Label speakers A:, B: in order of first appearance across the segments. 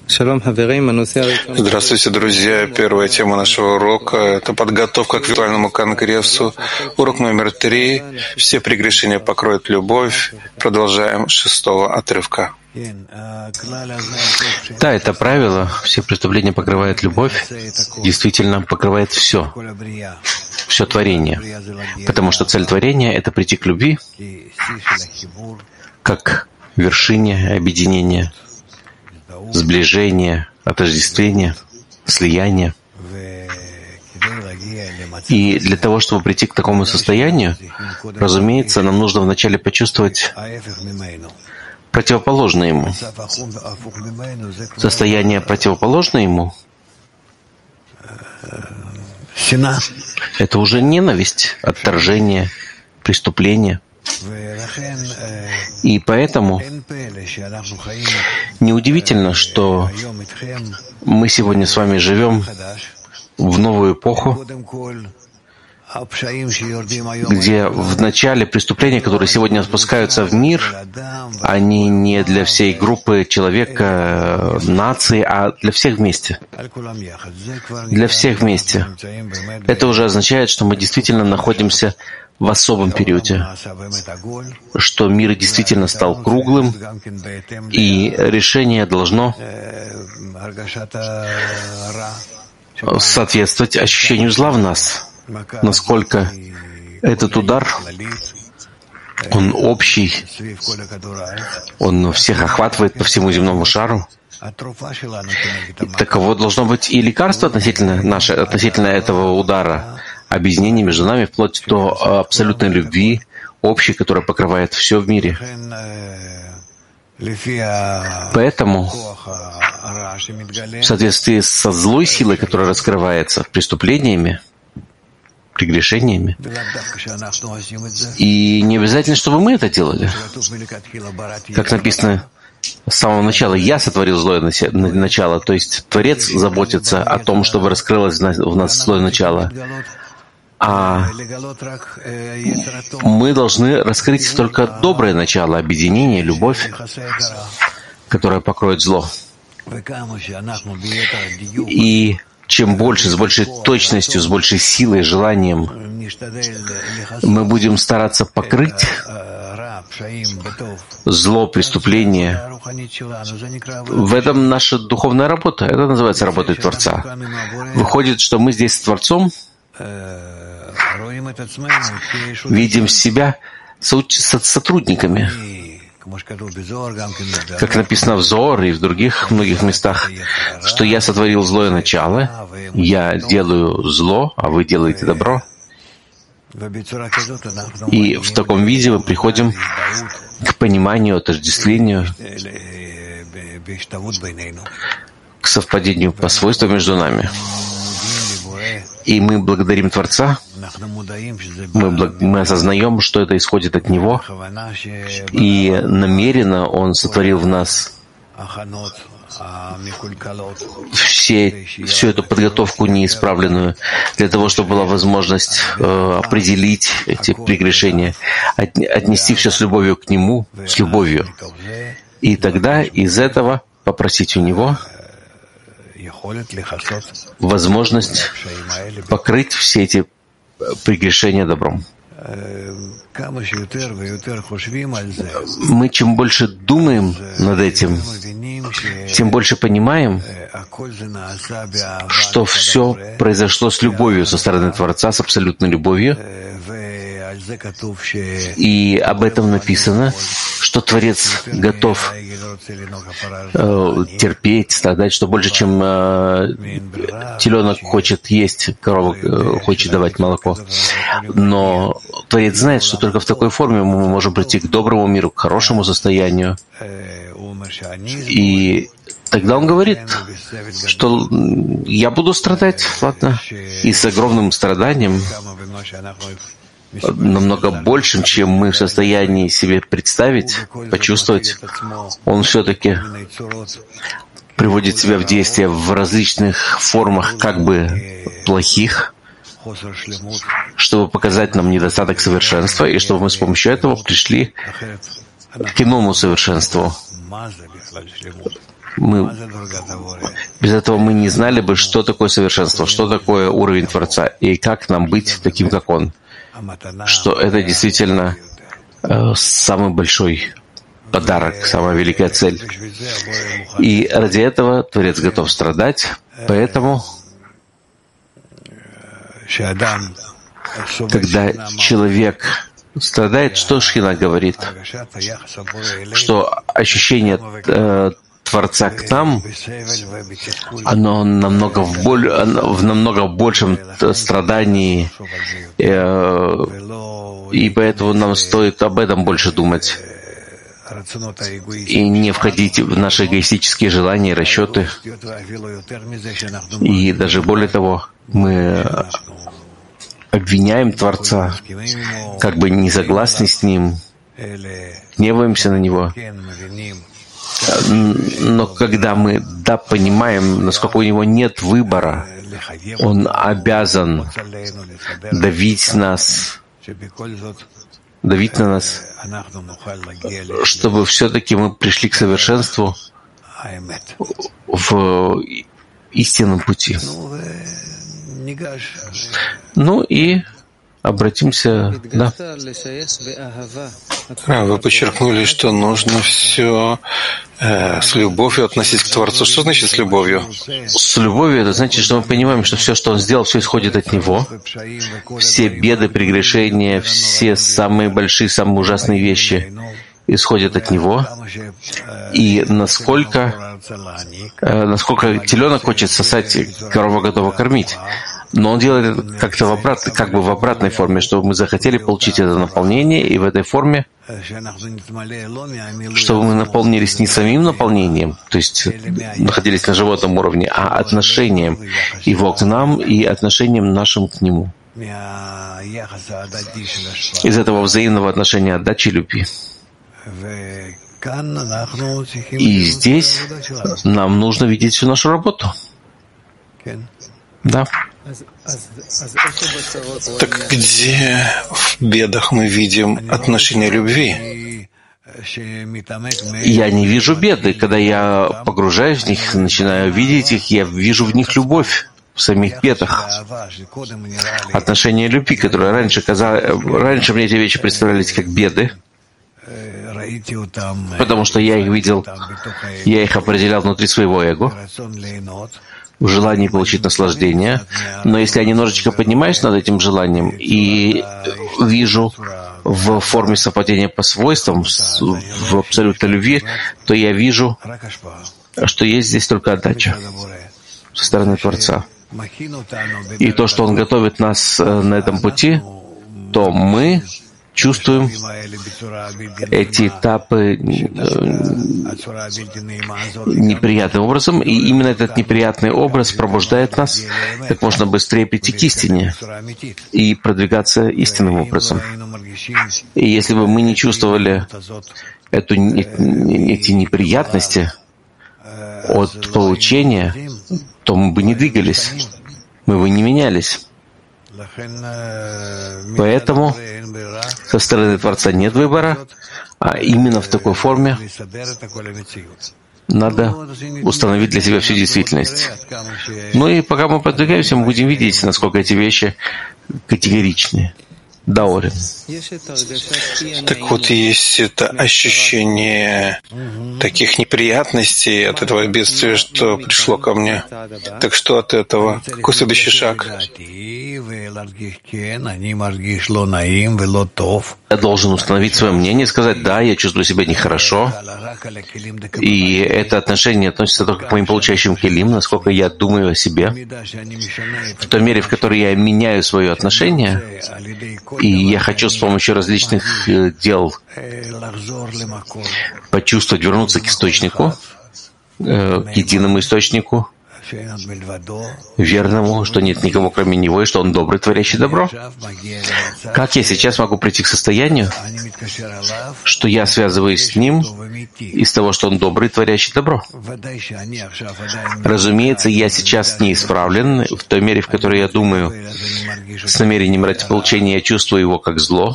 A: Здравствуйте, друзья. Первая тема нашего урока — это подготовка к виртуальному конгрессу. Урок номер 3. Все прегрешения покроет любовь. Продолжаем с 6-го отрывка.
B: Да, это правило. Все преступления покрывает любовь. Действительно, покрывает все творение. Потому что цель творения — это прийти к любви, как вершине объединения, сближения, отождествления, слияния. И для того, чтобы прийти к такому состоянию, разумеется, нам нужно вначале почувствовать противоположное ему. Состояние противоположное ему — это уже ненависть, отторжение, преступление. И поэтому неудивительно, что мы сегодня с вами живем в новую эпоху, где в начале преступления, которые сегодня спускаются в мир, они не для всей группы человека, нации, а для всех вместе. Для всех вместе. Это уже означает, что мы действительно находимся в особом периоде, что мир действительно стал круглым, и решение должно соответствовать ощущению зла в нас. Насколько этот удар, он общий, он всех охватывает по всему земному шару. Таково должно быть и лекарство относительно этого удара, объединение между нами вплоть до абсолютной любви, общей, которая покрывает все в мире. Поэтому, в соответствии со злой силой, которая раскрывается преступлениями, прегрешениями, и не обязательно, чтобы мы это делали. Как написано с самого начала, «Я сотворил злое начало», то есть Творец заботится о том, чтобы раскрылось в нас злое начало. А мы должны раскрыть только доброе начало, объединение, любовь, которая покроет зло. И чем больше, с большей точностью, с большей силой, желанием мы будем стараться покрыть зло, преступление, в этом наша духовная работа. Это называется работой Творца. Выходит, что мы здесь с Творцом видим себя сотрудниками. Как написано в Зоор и в других многих местах, что я сотворил злое начало, я делаю зло, а вы делаете добро. И в таком виде мы приходим к пониманию, отождествлению, к совпадению по свойствам между нами. И мы благодарим Творца, мы осознаем, что это исходит от Него, и намеренно Он сотворил в нас всю эту подготовку неисправленную, для того, чтобы была возможность определить эти прегрешения, отнести все с любовью к Нему, с любовью, и тогда из этого попросить у Него возможность покрыть все эти прегрешения добром. Мы чем больше думаем над этим, тем больше понимаем, что все произошло с любовью со стороны Творца, с абсолютной любовью. И об этом написано, что Творец готов терпеть, страдать, что больше, чем теленок хочет есть, корова хочет давать молоко. Но Творец знает, что только в такой форме мы можем прийти к доброму миру, к хорошему состоянию. И тогда он говорит, что я буду страдать, ладно, и с огромным страданием, намного большим, чем мы в состоянии себе представить, почувствовать, он все-таки приводит себя в действие в различных формах, как бы плохих, чтобы показать нам недостаток совершенства, и чтобы мы с помощью этого пришли к иному совершенству. Без этого мы не знали бы, что такое совершенство, что такое уровень Творца, и как нам быть таким, как Он. Что это действительно самый большой подарок, самая великая цель. И ради этого Творец готов страдать, поэтому, когда человек страдает, что Шхина говорит? Что ощущение Творца к нам, оно в намного большем страдании, и поэтому нам стоит об этом больше думать и не входить в наши эгоистические желания и расчеты. И даже более того, мы обвиняем Творца, как бы не согласны с Ним, гневаемся на Него. Но когда мы понимаем, насколько у Него нет выбора, Он обязан давить на нас, чтобы все-таки мы пришли к совершенству в истинном пути. Ну и обратимся, да.
A: Вы подчеркнули, что нужно все с любовью относиться к Творцу. Что значит с любовью?
B: С любовью это значит, что мы понимаем, что все, что Он сделал, все исходит от Него. Все беды, прегрешения, все самые большие, самые ужасные вещи исходят от Него. И насколько теленок хочет сосать, корова готова кормить. Но Он делает это как-то в обратной форме, чтобы мы захотели получить это наполнение, и в этой форме, чтобы мы наполнились не самим наполнением, то есть находились на животном уровне, а отношением Его к нам и отношением нашим к Нему. Из этого взаимного отношения отдачи и любви. И здесь нам нужно видеть всю нашу работу. Да.
A: Так где в бедах мы видим отношение любви?
B: Я не вижу беды. Когда я погружаюсь в них, начинаю видеть их, я вижу в них любовь, в самих бедах. Отношение любви, которое раньше мне эти вещи представлялись как беды, потому что я их видел, я их определял внутри своего эго, в желании получить наслаждение. Но если я немножечко поднимаюсь над этим желанием и вижу в форме совпадения по свойствам, в абсолютной любви, то я вижу, что есть здесь только отдача со стороны Творца. И то, что Он готовит нас на этом пути, то мы чувствуем эти этапы неприятным образом, и именно этот неприятный образ пробуждает нас как можно быстрее прийти к истине и продвигаться истинным образом. И если бы мы не чувствовали эти неприятности от получения, то мы бы не двигались, мы бы не менялись. Поэтому со стороны Творца нет выбора, а именно в такой форме надо установить для себя всю действительность. Ну и пока мы продвигаемся, мы будем видеть, насколько эти вещи категоричны. Да, Орин.
A: Так вот, есть это ощущение таких неприятностей от этого бедствия, что пришло ко мне. Так что от этого? Какой следующий шаг?
B: Я должен установить свое мнение, сказать, да, я чувствую себя нехорошо, и это отношение относится только к моим получающим келим, насколько я думаю о себе. В той мере, в которой я меняю свое отношение, и я хочу с помощью различных дел почувствовать, вернуться к источнику, к единому источнику, верному, что нет никого кроме Него, и что Он добрый, творящий добро. Как я сейчас могу прийти к состоянию, что я связываюсь с Ним из того, что Он добрый, творящий добро? Разумеется, я сейчас не исправлен в той мере, в которой я думаю с намерением ради получения, я чувствую его как зло.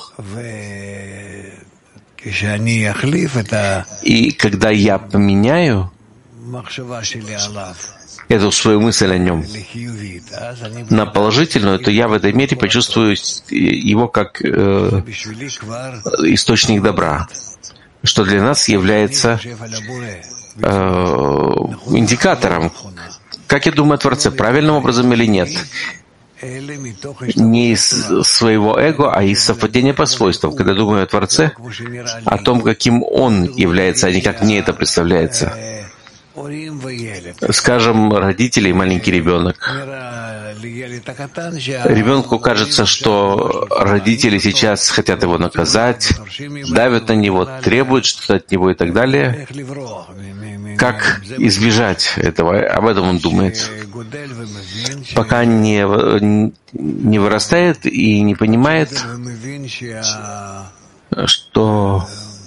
B: И когда я поменяю эту свою мысль о нем на положительную, то я в этой мере почувствую его как источник добра, что для нас является индикатором. Как я думаю о Творце, правильным образом или нет? Не из своего эго, а из совпадения по свойствам. Когда думаю о Творце, о том, каким Он является, а не как мне это представляется. Скажем, родители и маленький ребенок. Ребенку кажется, что родители сейчас хотят его наказать, давят на него, требуют что-то от него и так далее. Как избежать этого? Об этом он думает. Пока не вырастает и не понимает, что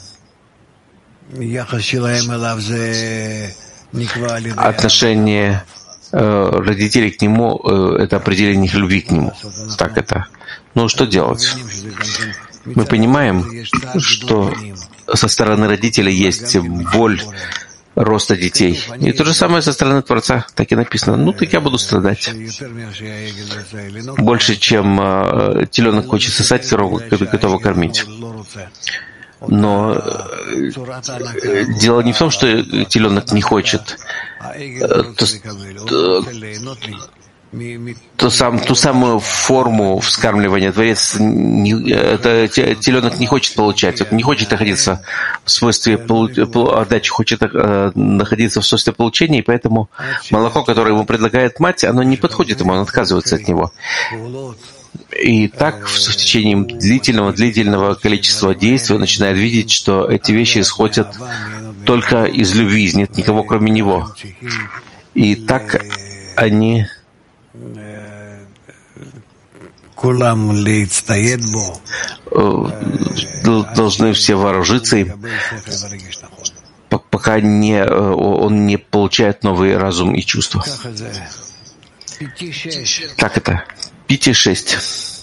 B: отношение родителей к нему — это определение их любви к нему. Так это. Ну, что делать? Мы понимаем, что со стороны родителей есть боль роста детей. И то же самое со стороны Творца. Так и написано. Ну, так я буду страдать. Больше, чем теленок хочет сосать, корову готова кормить. Но дело не в том, что теленок не хочет. Ту самую форму вскармливания Творец, теленок не хочет получать, он не хочет находиться в свойстве отдачи, хочет находиться в свойстве получения, и поэтому молоко, которое ему предлагает мать, оно не подходит ему, он отказывается от него. И так в течение длительного количества действий он начинает видеть, что эти вещи исходят только из любви, нет никого кроме него. И так они должны все вооружиться им, пока он не получает новый разум и чувства. Как это? 5-6.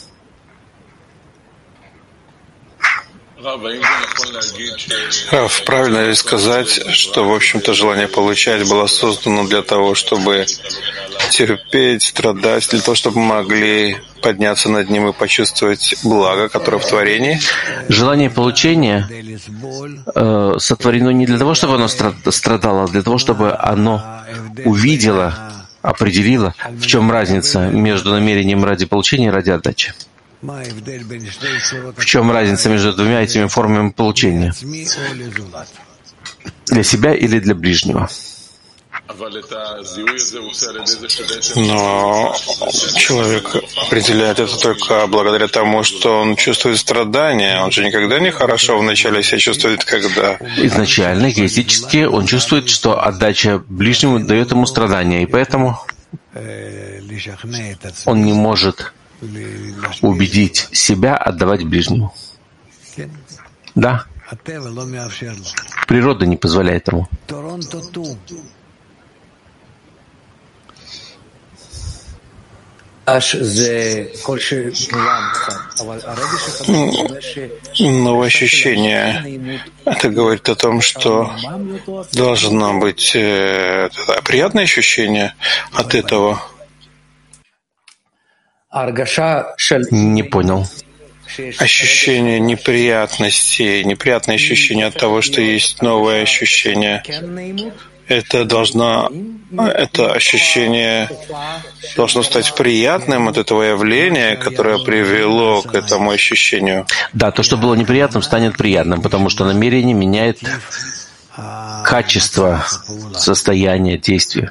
A: Рав, правильно ли сказать, что, в общем-то, желание получать было создано для того, чтобы терпеть, страдать, для того, чтобы мы могли подняться над ним и почувствовать благо, которое в творении?
B: Желание получения сотворено не для того, чтобы оно страдало, а для того, чтобы оно увидело, определило, в чем разница между намерением ради получения и ради отдачи. В чем разница между двумя этими формами получения? Для себя или для ближнего?
A: Но человек определяет это только благодаря тому, что он чувствует страдания. Он же никогда не хорошо вначале себя чувствует, когда...
B: Изначально, эгоистически, он чувствует, что отдача ближнему дает ему страдания, и поэтому он не может убедить себя отдавать ближнему. Да. Природа не позволяет ему.
A: Новое ощущение. Это говорит о том, что должно быть приятное ощущение от этого.
B: Не понял.
A: Ощущение неприятности, неприятное ощущение от того, что есть новое ощущение. Это ощущение должно стать приятным от этого явления, которое привело к этому ощущению.
B: Да, то, что было неприятным, станет приятным, потому что намерение меняет качество состояния действия.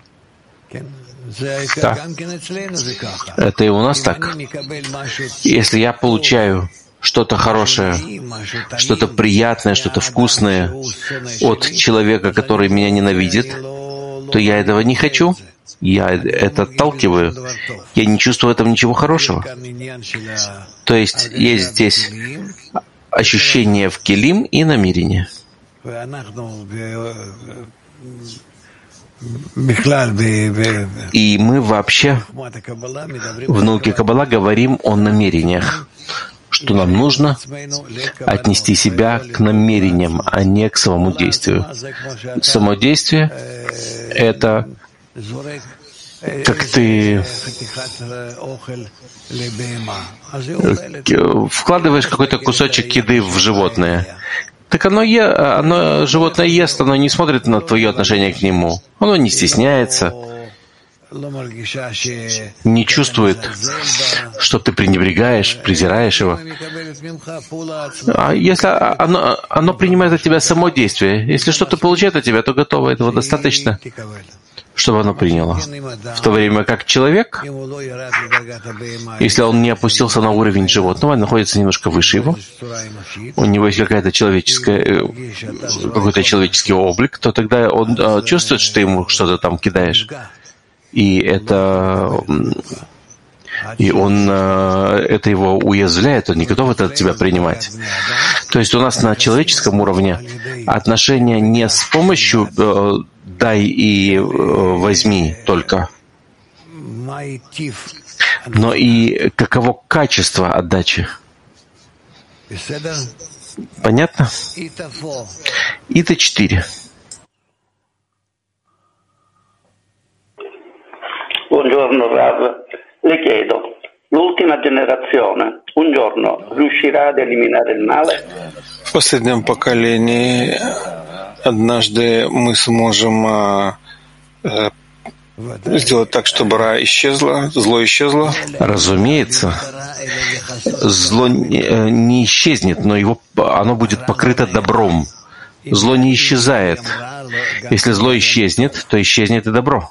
B: Да. Это и у нас так. Если я получаю что-то хорошее, что-то приятное, что-то вкусное от человека, который меня ненавидит, то я этого не хочу, я это отталкиваю, я не чувствую в этом ничего хорошего. То есть есть здесь ощущение в келим и намерение. И мы вообще в науке Каббала говорим о намерениях, что нам нужно отнести себя к намерениям, а не к самому действию. Само действие — это как ты вкладываешь какой-то кусочек еды в животное. Так оно животное ест, оно не смотрит на твое отношение к нему. Оно не стесняется, не чувствует, что ты пренебрегаешь, презираешь его. А если оно принимает от тебя само действие, если что-то получает от тебя, то готово, этого достаточно, чтобы оно приняло. В то время как человек, если он не опустился на уровень животного, а находится немножко выше его, у него есть какой-то человеческий облик, то тогда он чувствует, что ты ему что-то там кидаешь. И это его уязвляет, он не готов это от тебя принимать. То есть у нас на человеческом уровне отношения не с помощью «дай и возьми» только, но и каково качество отдачи. Понятно? Ита 4.
C: Buongiorno Rav, le chiedo, l'ultima generazione un giorno riuscirà ad eliminare il male?
A: В последнем поколении однажды мы сможем сделать так, чтобы ра исчезло, зло исчезло.
B: Разумеется, зло не исчезнет, но оно будет покрыто добром. Зло не исчезает. Если зло исчезнет, то исчезнет и добро.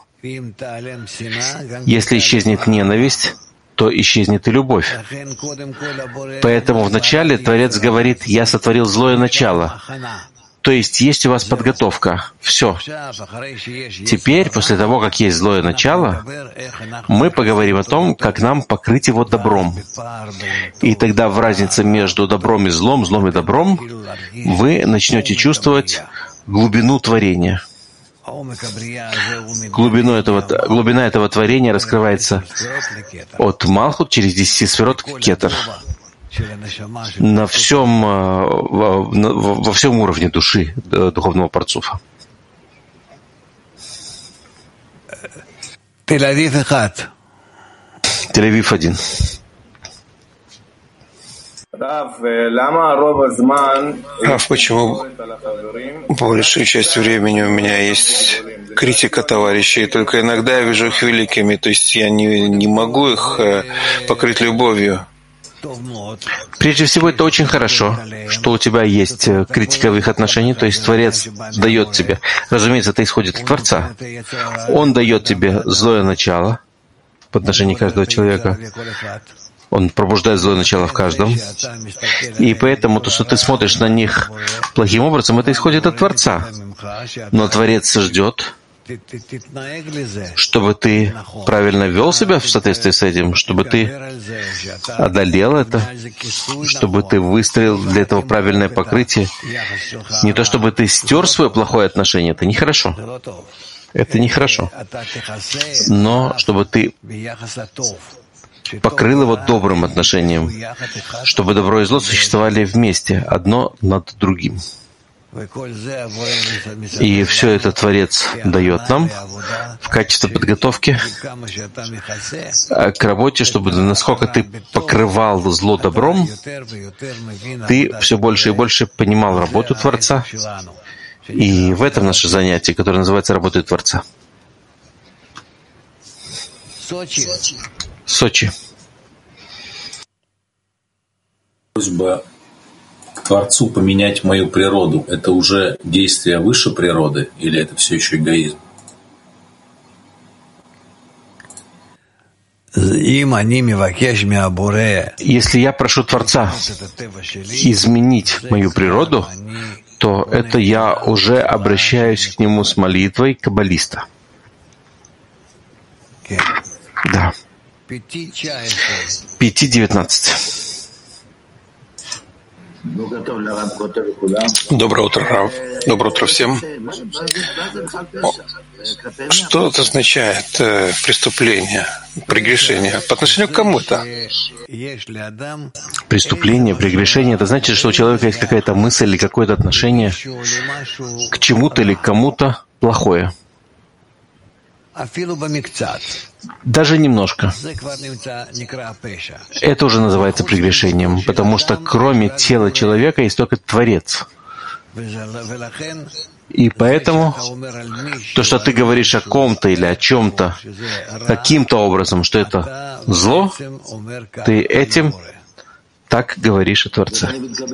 B: Если исчезнет ненависть, то исчезнет и любовь. Поэтому вначале Творец говорит: «Я сотворил злое начало». То есть у вас подготовка. Все. Теперь, после того, как есть злое начало, мы поговорим о том, как нам покрыть его добром. И тогда в разнице между добром и злом, злом и добром, вы начнете чувствовать глубину творения. Глубина этого творения раскрывается от Малхут через 10 сферот к Кетер. Во всем уровне души духовного парцуфа. Тель-Авив 1.
A: Рав, почему большую часть времени у меня есть критика товарищей, только иногда я вижу их великими, то есть я не могу их покрыть любовью?
B: Прежде всего, это очень хорошо, что у тебя есть критика в их отношении, то есть Творец дает тебе. Разумеется, это исходит от Творца. Он дает тебе злое начало в отношении каждого человека. Он пробуждает злое начало в каждом. И поэтому то, что ты смотришь на них плохим образом, это исходит от Творца. Но Творец ждет, чтобы ты правильно вел себя в соответствии с этим, чтобы ты одолел это, чтобы ты выстроил для этого правильное покрытие. Не то, чтобы ты стер свое плохое отношение, это нехорошо. Это нехорошо. Но чтобы ты покрыл его добрым отношением, чтобы добро и зло существовали вместе, одно над другим. И все это Творец дает нам в качестве подготовки к работе, чтобы насколько ты покрывал зло добром, ты все больше и больше понимал работу Творца. И в этом наше занятие, которое называется «Работой Творца». Сочи.
D: Просьба к Творцу поменять мою природу — это уже действие выше природы или это все еще эгоизм?
B: Если я прошу Творца изменить мою природу, то это я уже обращаюсь к Нему с молитвой каббалиста. Да. 5:19.
A: Доброе утро, Рав. Доброе утро всем. Что это означает преступление, прегрешение по отношению к кому-то?
B: Преступление, прегрешение — это значит, что у человека есть какая-то мысль или какое-то отношение к чему-то или к кому-то плохое. Даже немножко. Это уже называется прегрешением, потому что кроме тела человека есть только Творец. И поэтому то, что ты говоришь о ком-то или о чем-то таким-то образом, что это зло, ты этим так говоришь о Творце.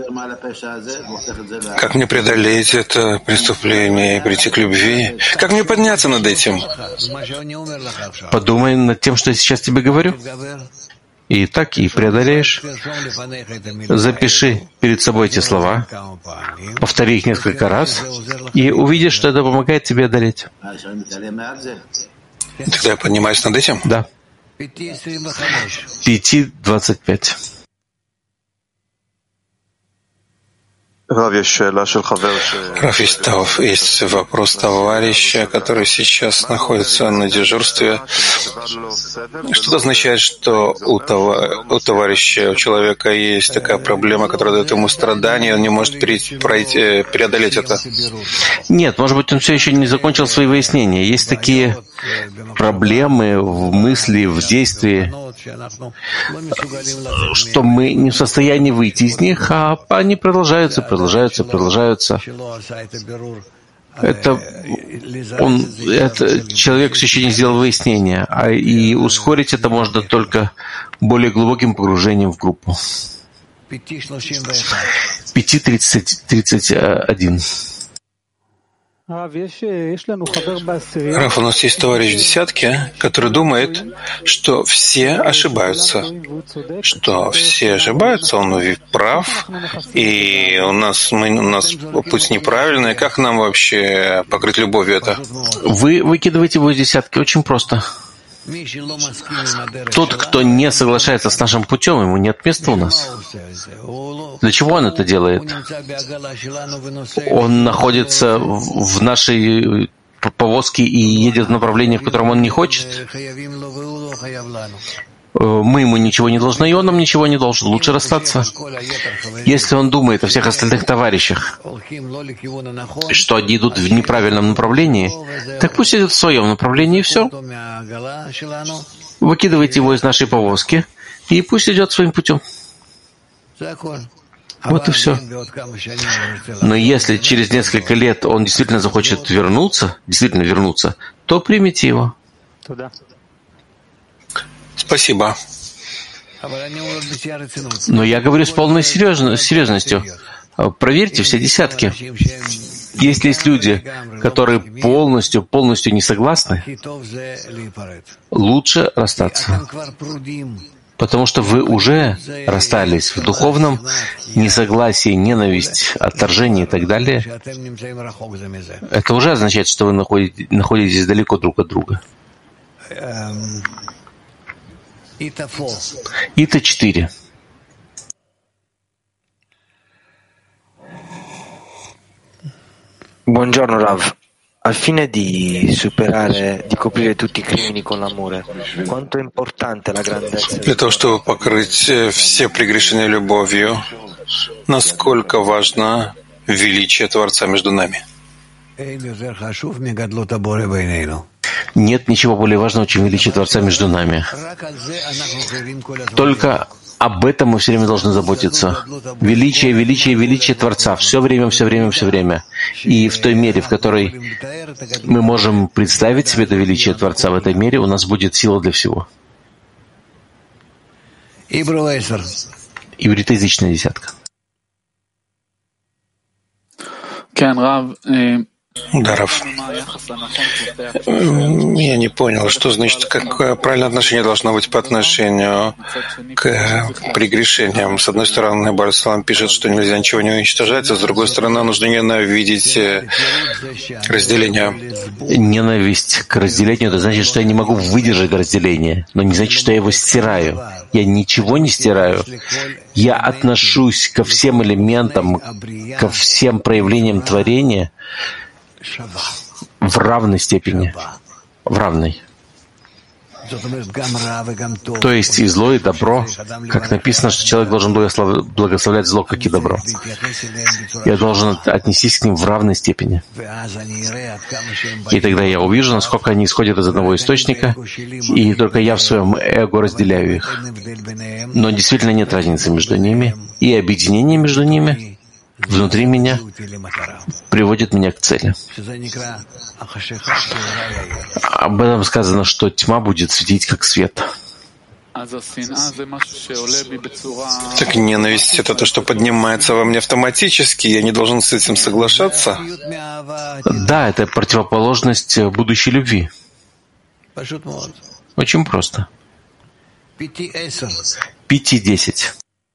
A: Как мне преодолеть это преступление и прийти к любви? Как мне подняться над этим?
B: Подумай над тем, что я сейчас тебе говорю. И так и преодолеешь. Запиши перед собой эти слова, повтори их несколько раз, и увидишь, что это помогает тебе одолеть.
A: Тогда я поднимаюсь над этим?
B: Да. 5:25.
A: Рав, есть вопрос товарища, который сейчас находится на дежурстве. Что это означает, что у товарища, у человека есть такая проблема, которая дает ему страдания, и он не может преодолеть это?
B: Нет, может быть, он все еще не закончил свои выяснения. Есть такие проблемы в мысли, в действии, что мы не в состоянии выйти из них, а они продолжаются. Это человек все еще не сделал выяснения, и ускорить это можно только более глубоким погружением в группу. 5:31.
A: Раф, у нас есть товарищ в десятке, который думает, что все ошибаются. Он прав, и у нас путь неправильный. Как нам вообще покрыть любовью это?
B: Вы выкидываете его из десятки очень просто. Тот, кто не соглашается с нашим путем, ему нет места у нас. Для чего он это делает? Он находится в нашей повозке и едет в направлении, в котором он не хочет. Мы ему ничего не должны, и он нам ничего не должен. Лучше расстаться. Если он думает о всех остальных товарищах, что они идут в неправильном направлении, так пусть идет в своем направлении, и все. Выкидывайте его из нашей повозки, и пусть идет своим путем. Вот и все. Но если через несколько лет он действительно захочет вернуться, то примите его.
A: Спасибо.
B: Но я говорю с полной серьезностью. Проверьте все десятки. Если есть люди, которые полностью не согласны, лучше расстаться. Потому что вы уже расстались в духовном несогласии, ненависть, отторжение и так далее. Это уже означает, что вы находитесь далеко друг от друга. Ита 4.
E: Buongiorno Rav. Al fine di coprire tutti i crimini con l'amore, quanto è importante la grandezza?
A: Для того, чтобы покрыть все прегрешения любовью, насколько важно величие Творца между нами?
B: Нет ничего более важного, чем величие Творца между нами. Только об этом мы все время должны заботиться. Величие Творца. Все время. И в той мере, в которой мы можем представить себе это величие Творца, в этой мере у нас будет сила для всего. Ивритоязычная десятка.
A: Даров. Я не понял, что значит, какое правильное отношение должно быть по отношению к прегрешениям. С одной стороны, Бар-Салам пишет, что нельзя ничего не уничтожать, а с другой стороны, нужно ненавидеть разделение.
B: Ненависть к разделению — это значит, что я не могу выдержать разделение, но не значит, что я его стираю. Я ничего не стираю. Я отношусь ко всем элементам, ко всем проявлениям творения в равной степени, в равной. То есть и зло, и добро, как написано, что человек должен благословлять зло, как и добро. Я должен отнестись к ним в равной степени. И тогда я увижу, насколько они исходят из одного источника, и только я в своем эго разделяю их. Но действительно нет разницы между ними, и объединение между ними внутри меня приводит меня к цели. Об этом сказано, что тьма будет светить как свет.
A: Так ненависть — это то, что поднимается во мне автоматически, я не должен с этим соглашаться?
B: Да, это противоположность будущей любви. Очень просто. 5-10.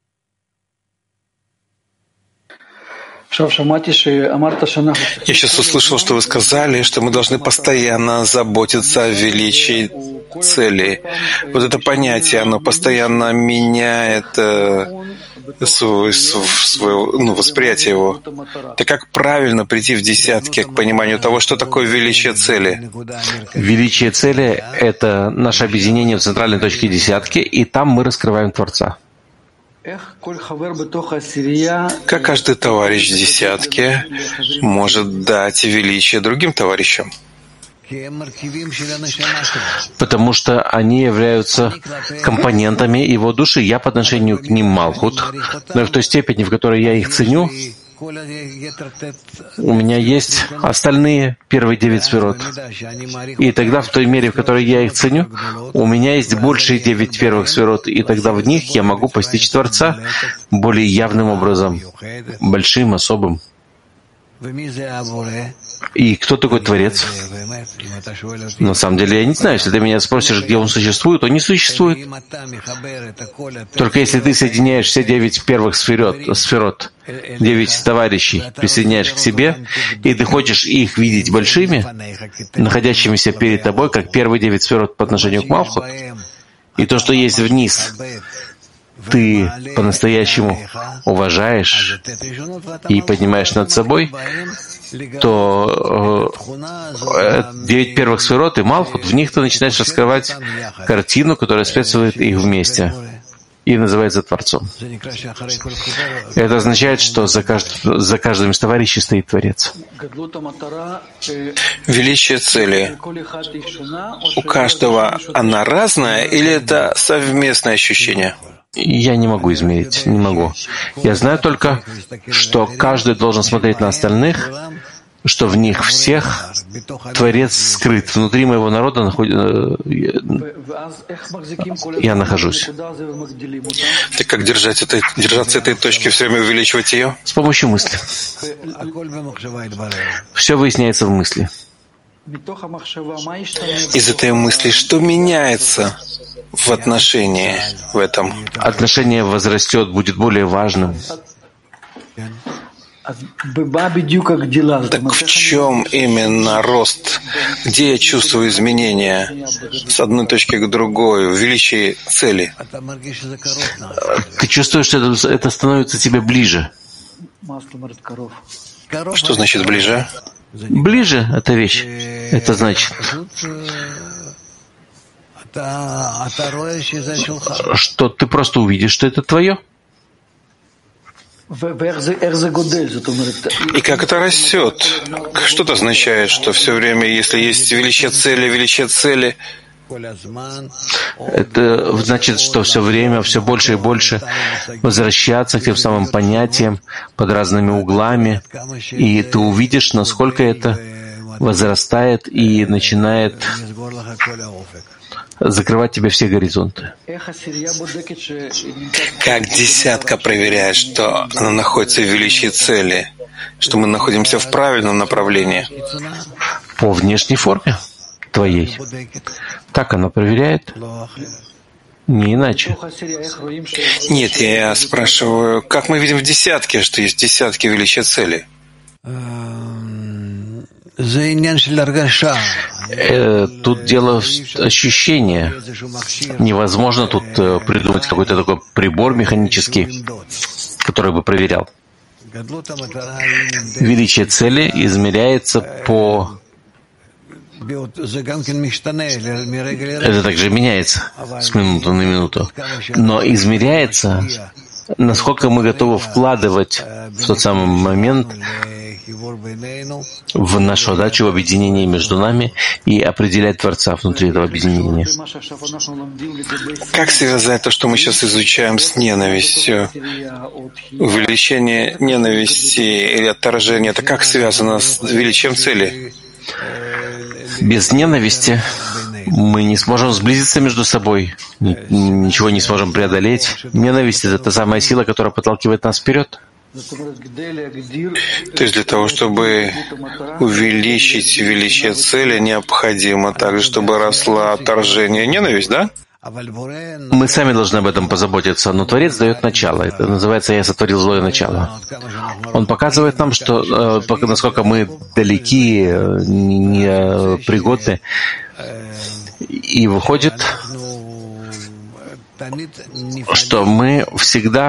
A: Я сейчас услышал, что вы сказали, что мы должны постоянно заботиться о величии цели. Вот это понятие, оно постоянно меняет свое восприятие его. Так как правильно прийти в десятки к пониманию того, что такое величие цели?
B: Величие цели — это наше объединение в центральной точке десятки, и там мы раскрываем Творца.
A: Как каждый товарищ в десятке может дать величие другим товарищам?
B: Потому что они являются компонентами его души. Я по отношению к ним Малхут, но в той степени, в которой я их ценю, у меня есть остальные первые 9 сферот. И тогда, в той мере, в которой я их ценю, у меня есть большие 9 первых сферот, и тогда в них я могу постичь Творца более явным образом, большим, особым. И кто такой Творец? На самом деле я не знаю. Если ты меня спросишь, где он существует, он не существует. Только если ты соединяешь все 9 первых сферот, 9 товарищей, присоединяешь к себе, и ты хочешь их видеть большими, находящимися перед тобой, как первые 9 сферот по отношению к Малхут, и то, что есть вниз, ты по-настоящему уважаешь и поднимаешь над собой, то 9 первых сферот и Малхут, в них ты начинаешь раскрывать картину, которая связывает их вместе и называется Творцом. Это означает, что за каждым из товарищей стоит Творец.
A: Величие цели у каждого она разная или это совместное ощущение?
B: Я не могу измерить, не могу. Я знаю только, что каждый должен смотреть на остальных, что в них всех Творец скрыт. Внутри моего народа я нахожусь.
A: Так как держаться этой точки, все время увеличивать ее?
B: С помощью мысли. Все выясняется в мысли.
A: Из этой мысли что меняется в отношении в этом?
B: Отношение возрастет, будет более важным.
A: Так в чем именно рост? Где я чувствую изменения с одной точки к другой, в величии цели?
B: Ты чувствуешь, что это становится тебе ближе.
A: Что значит ближе?
B: Ближе — это вещь. Это значит, что ты просто увидишь, что это твое.
A: И как это растет? Что это означает, что все время, если есть величие цели,
B: это значит, что все время, все больше и больше возвращаться к тем самым понятиям под разными углами, и ты увидишь, насколько это возрастает и начинает закрывать тебе все горизонты.
A: Как десятка проверяет, что она находится в величии цели, что мы находимся в правильном направлении?
B: По внешней форме твоей. Так она проверяет. Не иначе.
A: Нет, я спрашиваю, как мы видим в десятке, что есть десятки величия цели?
B: Тут дело в ощущении. Невозможно тут придумать какой-то такой прибор механический, который бы проверял. Величие цели измеряется по... Это также меняется с минуты на минуту. Но измеряется, насколько мы готовы вкладывать в тот самый момент в нашу отдачу, в объединение между нами и определять Творца внутри этого объединения.
A: Как связать то, что мы сейчас изучаем, с ненавистью? Увеличение ненависти или отторжения, это как связано с величием цели?
B: Без ненависти мы не сможем сблизиться между собой, ничего не сможем преодолеть. Ненависть — это та самая сила, которая подталкивает нас вперед.
A: То есть для того, чтобы увеличить величие цели, необходимо также, чтобы росла отторжение и ненависть, да?
B: Мы сами должны об этом позаботиться, но Творец дает начало. Это называется «Я сотворил злое начало». Он показывает нам, что насколько мы далеки, непригодны, и выходит, что мы всегда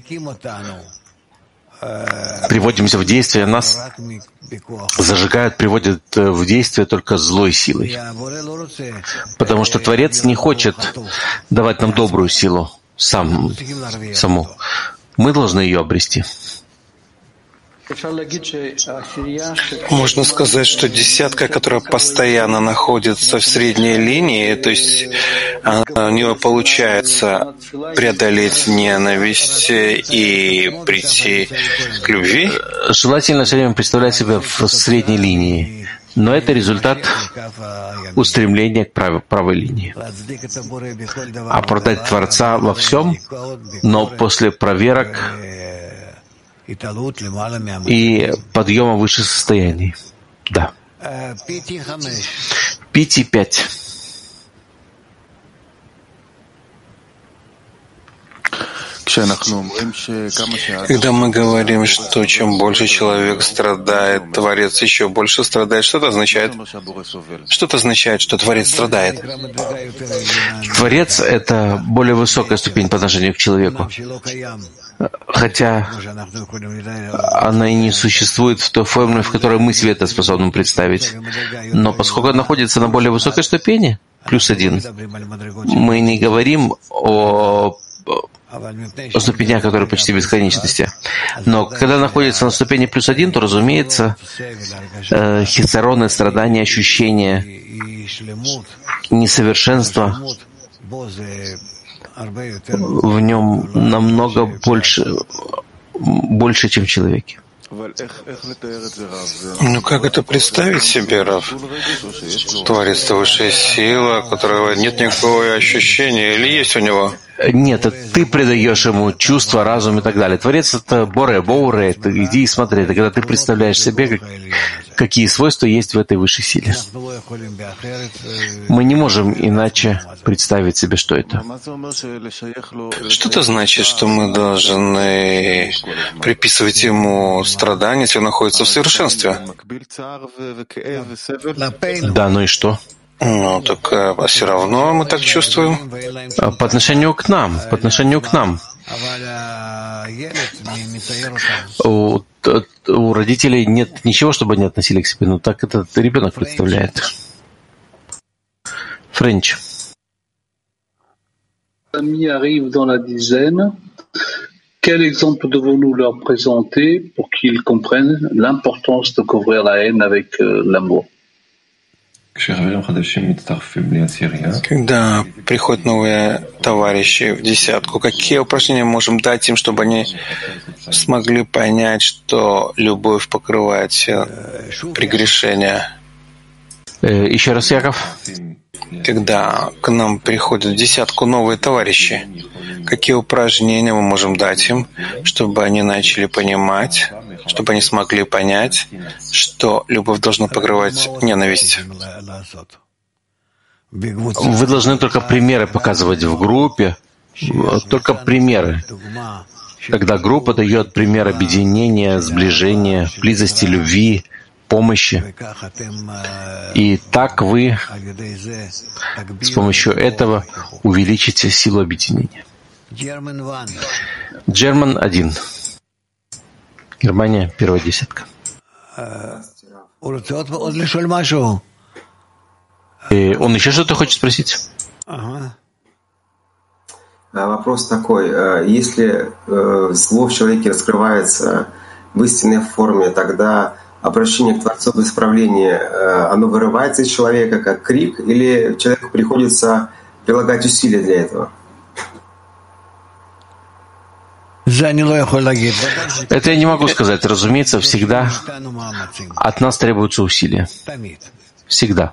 B: приводимся в действие, нас зажигают, приводят в действие только злой силой. Потому что Творец не хочет давать нам добрую силу саму. Мы должны ее обрести.
A: Можно сказать, что десятка, которая постоянно находится в средней линии, то есть у нее получается преодолеть ненависть и прийти к любви?
B: Желательно все время представлять себя в средней линии, но это результат устремления к правой линии. Оправдать Творца во всем, но после проверок и подъема выше состояний. Да. Пяти 5.
A: Когда мы говорим, что чем больше человек страдает, Творец еще больше страдает, что это означает? Что это означает, что Творец страдает?
B: Творец — это более высокая ступень по отношению к человеку. Хотя она и не существует в той форме, в которой мы себе это способны представить. Но поскольку она находится на более высокой ступени, +1, мы не говорим о ступенях, которые почти бесконечности. Но когда находится на ступени +1, то, разумеется, хисароны, страдания, ощущения несовершенства в нем намного больше, чем в человеке.
A: Ну как это представить себе, Рав? Творец — это высшая сила, у которого нет никакого ощущения, или есть у него?
B: Нет, это ты придаешь ему чувства, разум и так далее. Творец — это боре, это иди и смотри. Это когда ты представляешь себе, какие свойства есть в этой высшей силе. Мы не можем иначе представить себе, что это.
A: Что это значит, что мы должны приписывать ему страдания, если он находится в совершенстве?
B: Да, ну и что?
A: Ну, так все равно мы так чувствуем.
B: По отношению к нам. У родителей нет ничего, чтобы они относили к себе, но так этот ребенок представляет. Френч.
F: Quel exemple devons-nous leur présenter pour qu'ils comprennent l'importance de couvrir la haine avec l'amour?
A: Когда приходят новые товарищи в десятку, какие упражнения можем дать им, чтобы они смогли понять, что любовь покрывает все прегрешения?
B: Еще раз, Яков.
A: Когда к нам приходят в десятку новые товарищи, какие упражнения мы можем дать им, чтобы они начали понимать, чтобы они смогли понять, что любовь должна покрывать ненависть?
B: Вы должны только примеры показывать в группе, только примеры. Когда группа дает пример объединения, сближения, близости, любви, помощи. И так вы с помощью этого увеличите силу объединения. German 1. Германия, первая десятка. И он еще что-то хочет спросить?
G: Вопрос такой. Если зло в человеке раскрывается в истинной форме, тогда обращение к Творцу в исправлении, оно вырывается из человека как крик, или человеку приходится прилагать усилия для этого?
B: Это я не могу сказать. Разумеется, всегда от нас требуются усилия. Всегда.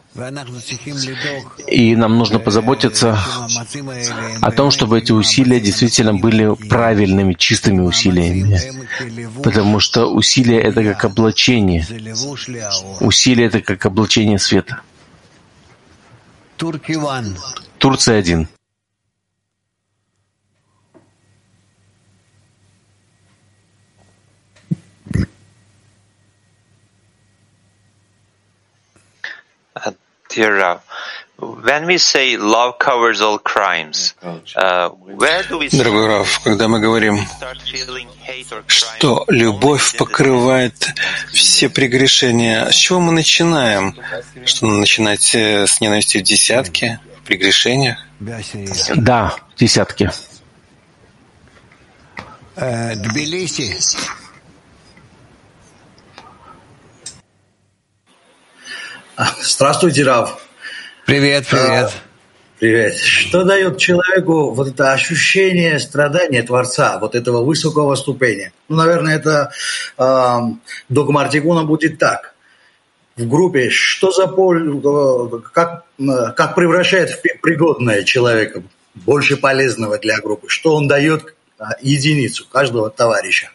B: И нам нужно позаботиться о том, чтобы эти усилия действительно были правильными, чистыми усилиями. Потому что усилия — это как облачение. Усилия — это как облачение света. Турция 1.
H: Dear Rav, when we say love covers all crimes, where do we
A: Дорогой Рав, когда мы говорим, что любовь покрывает все прегрешения, с чего мы начинаем? Что начинать с ненависти в десятке, в прегрешениях?
B: Да, в десятке.
I: Здравствуйте, Рав.
J: Привет.
I: Привет. Что дает человеку вот это ощущение страдания Творца, вот этого высокого ступеня? Наверное, это догматикуна будет так. В группе что за как превращает в пригодное человека, больше полезного для группы? Что он дает единицу каждого товарища?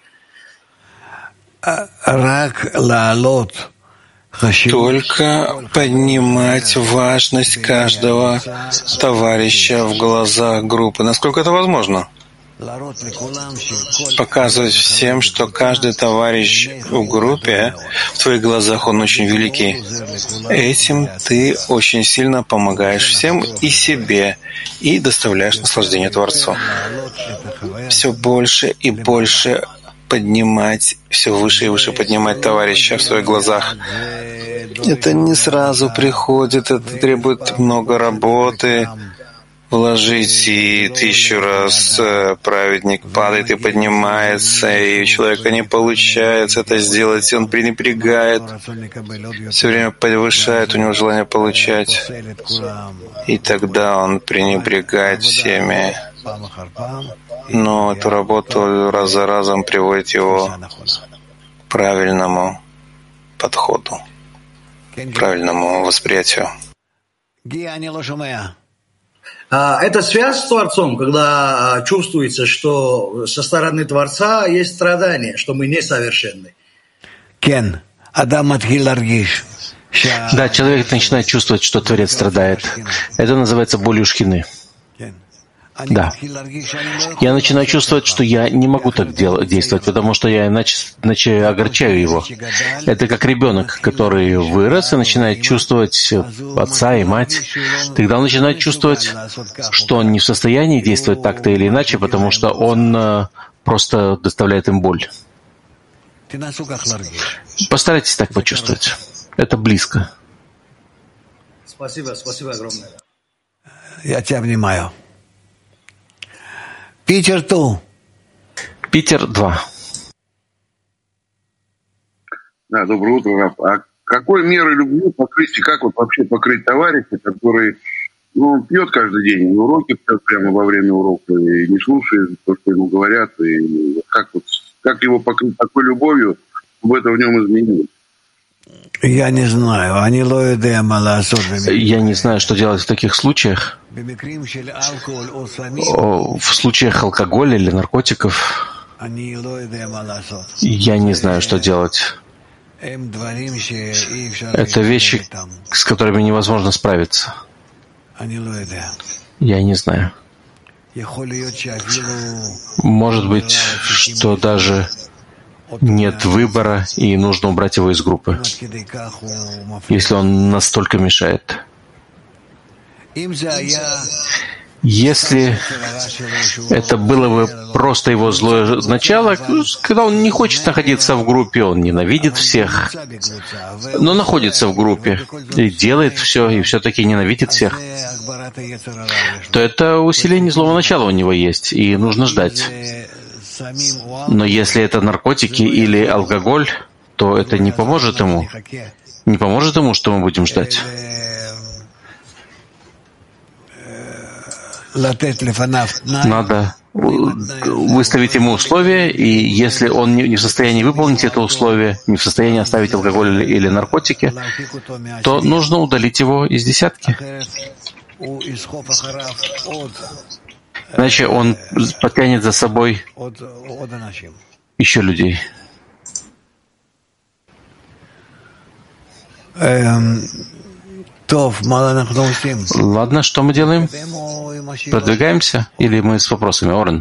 A: Только поднимать важность каждого товарища в глазах группы. Насколько это возможно? Показывать всем, что каждый товарищ в группе, в твоих глазах он очень великий. Этим ты очень сильно помогаешь всем и себе, и доставляешь наслаждение Творцу. Все больше и больше поднимать, все выше и выше поднимать товарища в своих глазах. Это не сразу приходит, это требует много работы. Вложить, и 1000 раз праведник падает и поднимается, и у человека не получается это сделать, и он пренебрегает, все время повышает у него желание получать, и тогда он пренебрегает всеми. Но эту работу раз за разом приводит его к правильному подходу, к правильному восприятию.
I: Это связь с Творцом, когда чувствуется, что со стороны Творца есть страдания, что мы несовершенны.
B: Да, человек начинает чувствовать, что Творец страдает. Это называется болью шхины. Да. Я начинаю чувствовать, что я не могу так действовать, потому что я иначе огорчаю его. Это как ребенок, который вырос и начинает чувствовать отца и мать. Тогда он начинает чувствовать, что он не в состоянии действовать так-то или иначе, потому что он просто доставляет им боль. Постарайтесь так почувствовать. Это близко.
I: Спасибо огромное.
J: Я тебя обнимаю. Питер 2.
B: Питер 2.
K: Да, доброе утро, Раф. А какой мерой любви покрыть, и как вот вообще покрыть товарища, который пьет каждый день, и уроки пьет прямо во время урока, и не слушает то, что ему говорят, и как его покрыть такой любовью, чтобы это в нем изменилось?
J: Я не
B: знаю, что делать в таких случаях. В случаях алкоголя или наркотиков я не знаю, что делать. Это вещи, с которыми невозможно справиться. Я не знаю. Может быть, что даже нет выбора, и нужно убрать его из группы, если он настолько мешает. Если это было бы просто его злое начало, когда он не хочет находиться в группе, он ненавидит всех, но находится в группе и делает все, и все-таки ненавидит всех, то это усиление злого начала у него есть, и нужно ждать. Но если это наркотики или алкоголь, то это не поможет ему. Не поможет ему, что мы будем ждать. Надо выставить ему условия, и если он не в состоянии выполнить это условие, не в состоянии оставить алкоголь или наркотики, то нужно удалить его из десятки. Иначе он потянет за собой еще людей. Ладно, что мы делаем? Продвигаемся или мы с вопросами, Орен?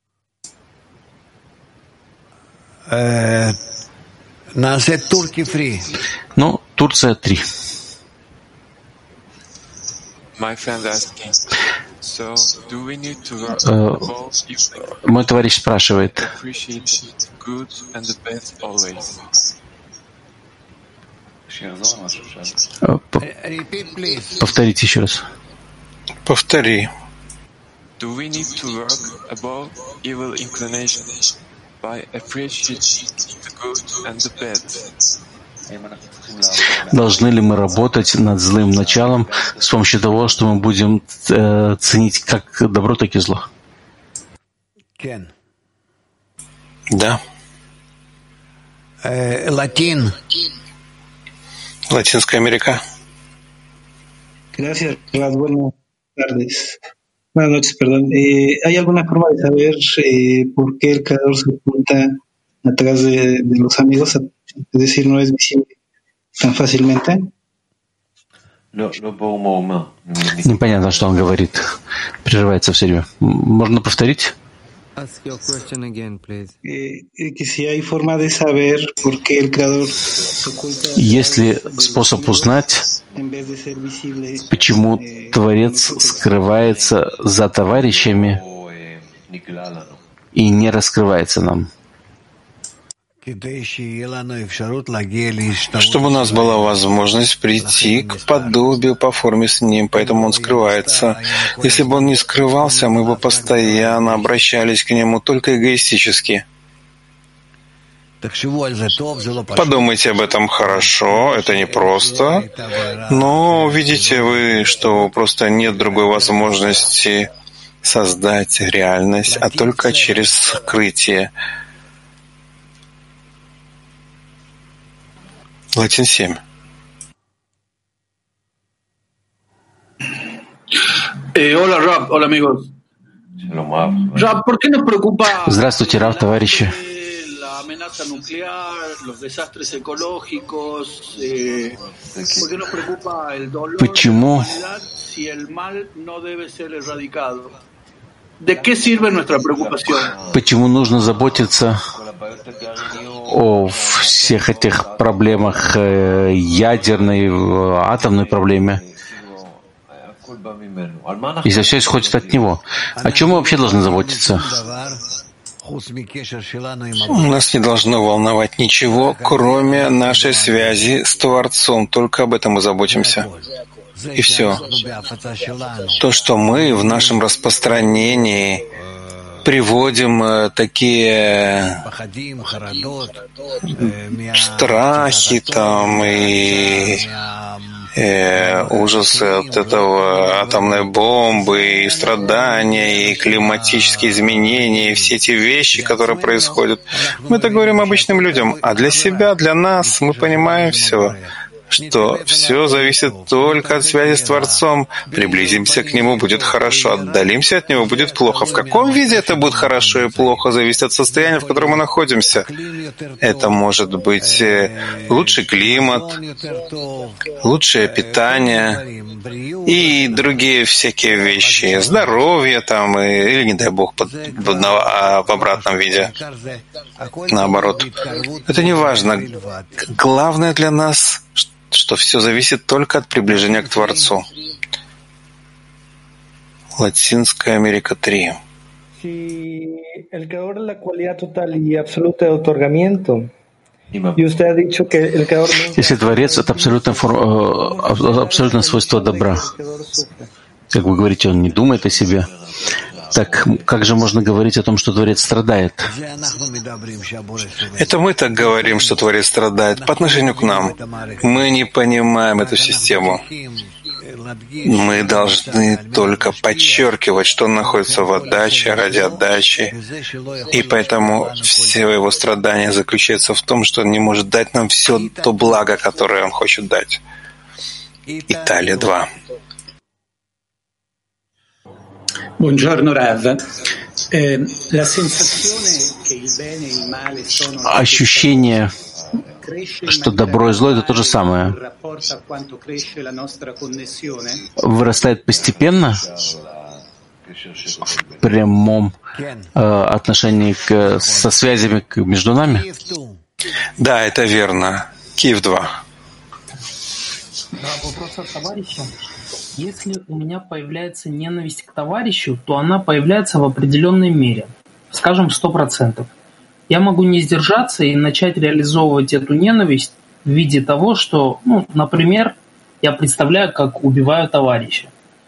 B: Ну, Турция 3. Мой товарищ спрашивает, повторите еще раз.
A: Повтори.
B: Должны ли мы работать над злым началом с помощью того, что мы будем ценить как добро, так и зло?
A: Да. Латинская Америка.
L: Gracias, buenas tardes. Buenas noches, perdón. ¿Hay alguna forma de saber por qué el creador se oculta atrás de los amigos? Es decir, no es visible tan fácilmente.
B: Непонятно, что он говорит. Прерывается все время. Можно повторить? Есть ли способ узнать, почему Творец скрывается за товарищами и не раскрывается нам?
A: Чтобы у нас была возможность прийти к подобию по форме с Ним, поэтому Он скрывается. Если бы Он не скрывался, мы бы постоянно обращались к Нему только эгоистически. Подумайте об этом хорошо, это непросто, но видите вы, что просто нет другой возможности создать реальность, а только через скрытие. Латин 7.
F: Hola, Rab. Hola, amigos. Rab, ¿por qué nos preocupa?
B: Здравствуйте, Рав, товарищи.
F: La amenaza nuclear, los desastres ecológicos. ¿Por qué nos preocupa el dolor de la humanidad si el mal no debe ser erradicado? ¿De qué sirve nuestra preocupación?
B: Почему нужно заботиться о всех этих проблемах, ядерной, атомной проблеме, если все исходит от него? О чем мы вообще должны заботиться?
A: Нас не должно волновать ничего, кроме нашей связи с Творцом. Только об этом мы заботимся. И все. То, что мы в нашем распространении приводим такие страхи там и ужасы от этого атомной бомбы, и страдания, и климатические изменения, и все эти вещи, которые происходят. Мы это говорим обычным людям, а для себя, для нас мы понимаем все, что все зависит только от связи с Творцом. Приблизимся к Нему — будет хорошо, отдалимся от Него — будет плохо. В каком виде это будет хорошо и плохо, зависит от состояния, в котором мы находимся. Это может быть лучший климат, лучшее питание и другие всякие вещи, здоровье там, или, не дай Бог, в обратном виде, наоборот. Это не важно. Главное для нас, что все зависит только от приближения к Творцу. Латинская Америка 3.
B: Если Творец — это абсолютное свойство добра, как вы говорите, он не думает о себе, так как же можно говорить о том, что Творец страдает?
A: Это мы так говорим, что Творец страдает по отношению к нам. Мы не понимаем эту систему. Мы должны только подчеркивать, что он находится в отдаче, ради отдачи. И поэтому все его страдания заключаются в том, что он не может дать нам все то благо, которое он хочет дать. Италия 2.
F: Buongiorno Rav.
B: Ощущение, что добро и зло — это то же самое, вырастает постепенно в прямом отношении со связями между нами?
A: Да, это верно. Киев 2.
M: Вопрос от товарища. Если у меня появляется ненависть к товарищу, то она появляется в определенной мере, скажем, 100%. Я могу не сдержаться и начать реализовывать эту ненависть в виде того, что, например, я представляю, как убиваю товарища.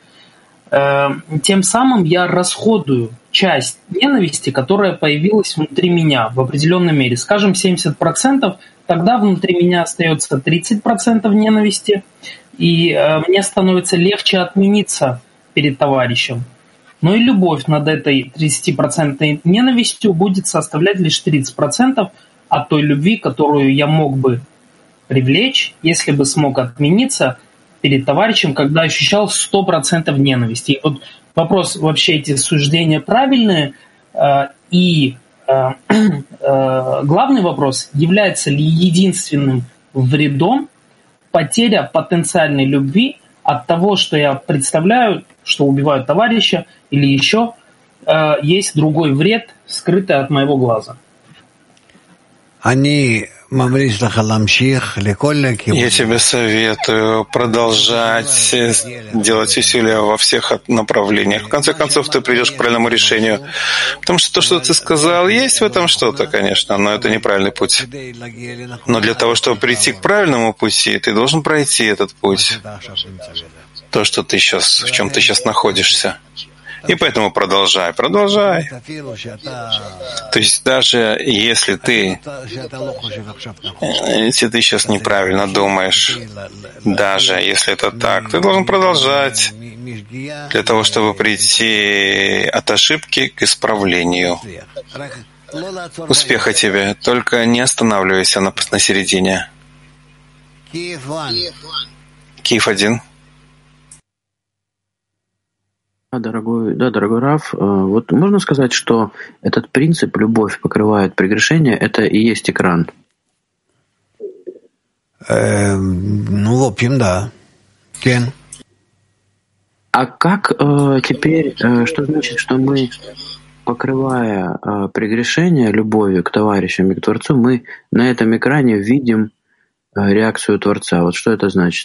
M: Тем самым я расходую часть ненависти, которая появилась внутри меня в определенной мере, скажем, 70%, тогда внутри меня остается 30% ненависти, и мне становится легче отмениться перед товарищем. Но и любовь над этой 30% ненавистью будет составлять лишь 30% от той любви, которую я мог бы привлечь, если бы смог отмениться перед товарищем, когда ощущал 100% ненависти. И вот вопрос, вообще эти суждения правильные, и главный вопрос, является ли единственным вредом потеря потенциальной любви от того, что я представляю, что убиваю товарища, или еще есть другой вред, скрытый от моего глаза.
A: Я тебе советую продолжать делать усилия во всех направлениях. В конце концов, ты придешь к правильному решению. Потому что то, что ты сказал, есть в этом что-то, конечно, но это неправильный путь. Но для того, чтобы прийти к правильному пути, ты должен пройти этот путь. То, что ты сейчас, в чем ты сейчас находишься. И поэтому продолжай. То есть даже если ты сейчас неправильно думаешь, даже если это так, ты должен продолжать для того, чтобы прийти от ошибки к исправлению. Успеха тебе, только не останавливайся на середине. Киев 1.
N: Дорогой Рав, вот можно сказать, что этот принцип «любовь покрывает прегрешение» — это и есть экран?
J: В общем, да.
N: А как теперь, что значит, что мы, покрывая прегрешение любовью к товарищам и к Творцу, мы на этом экране видим реакцию Творца? Вот что это значит?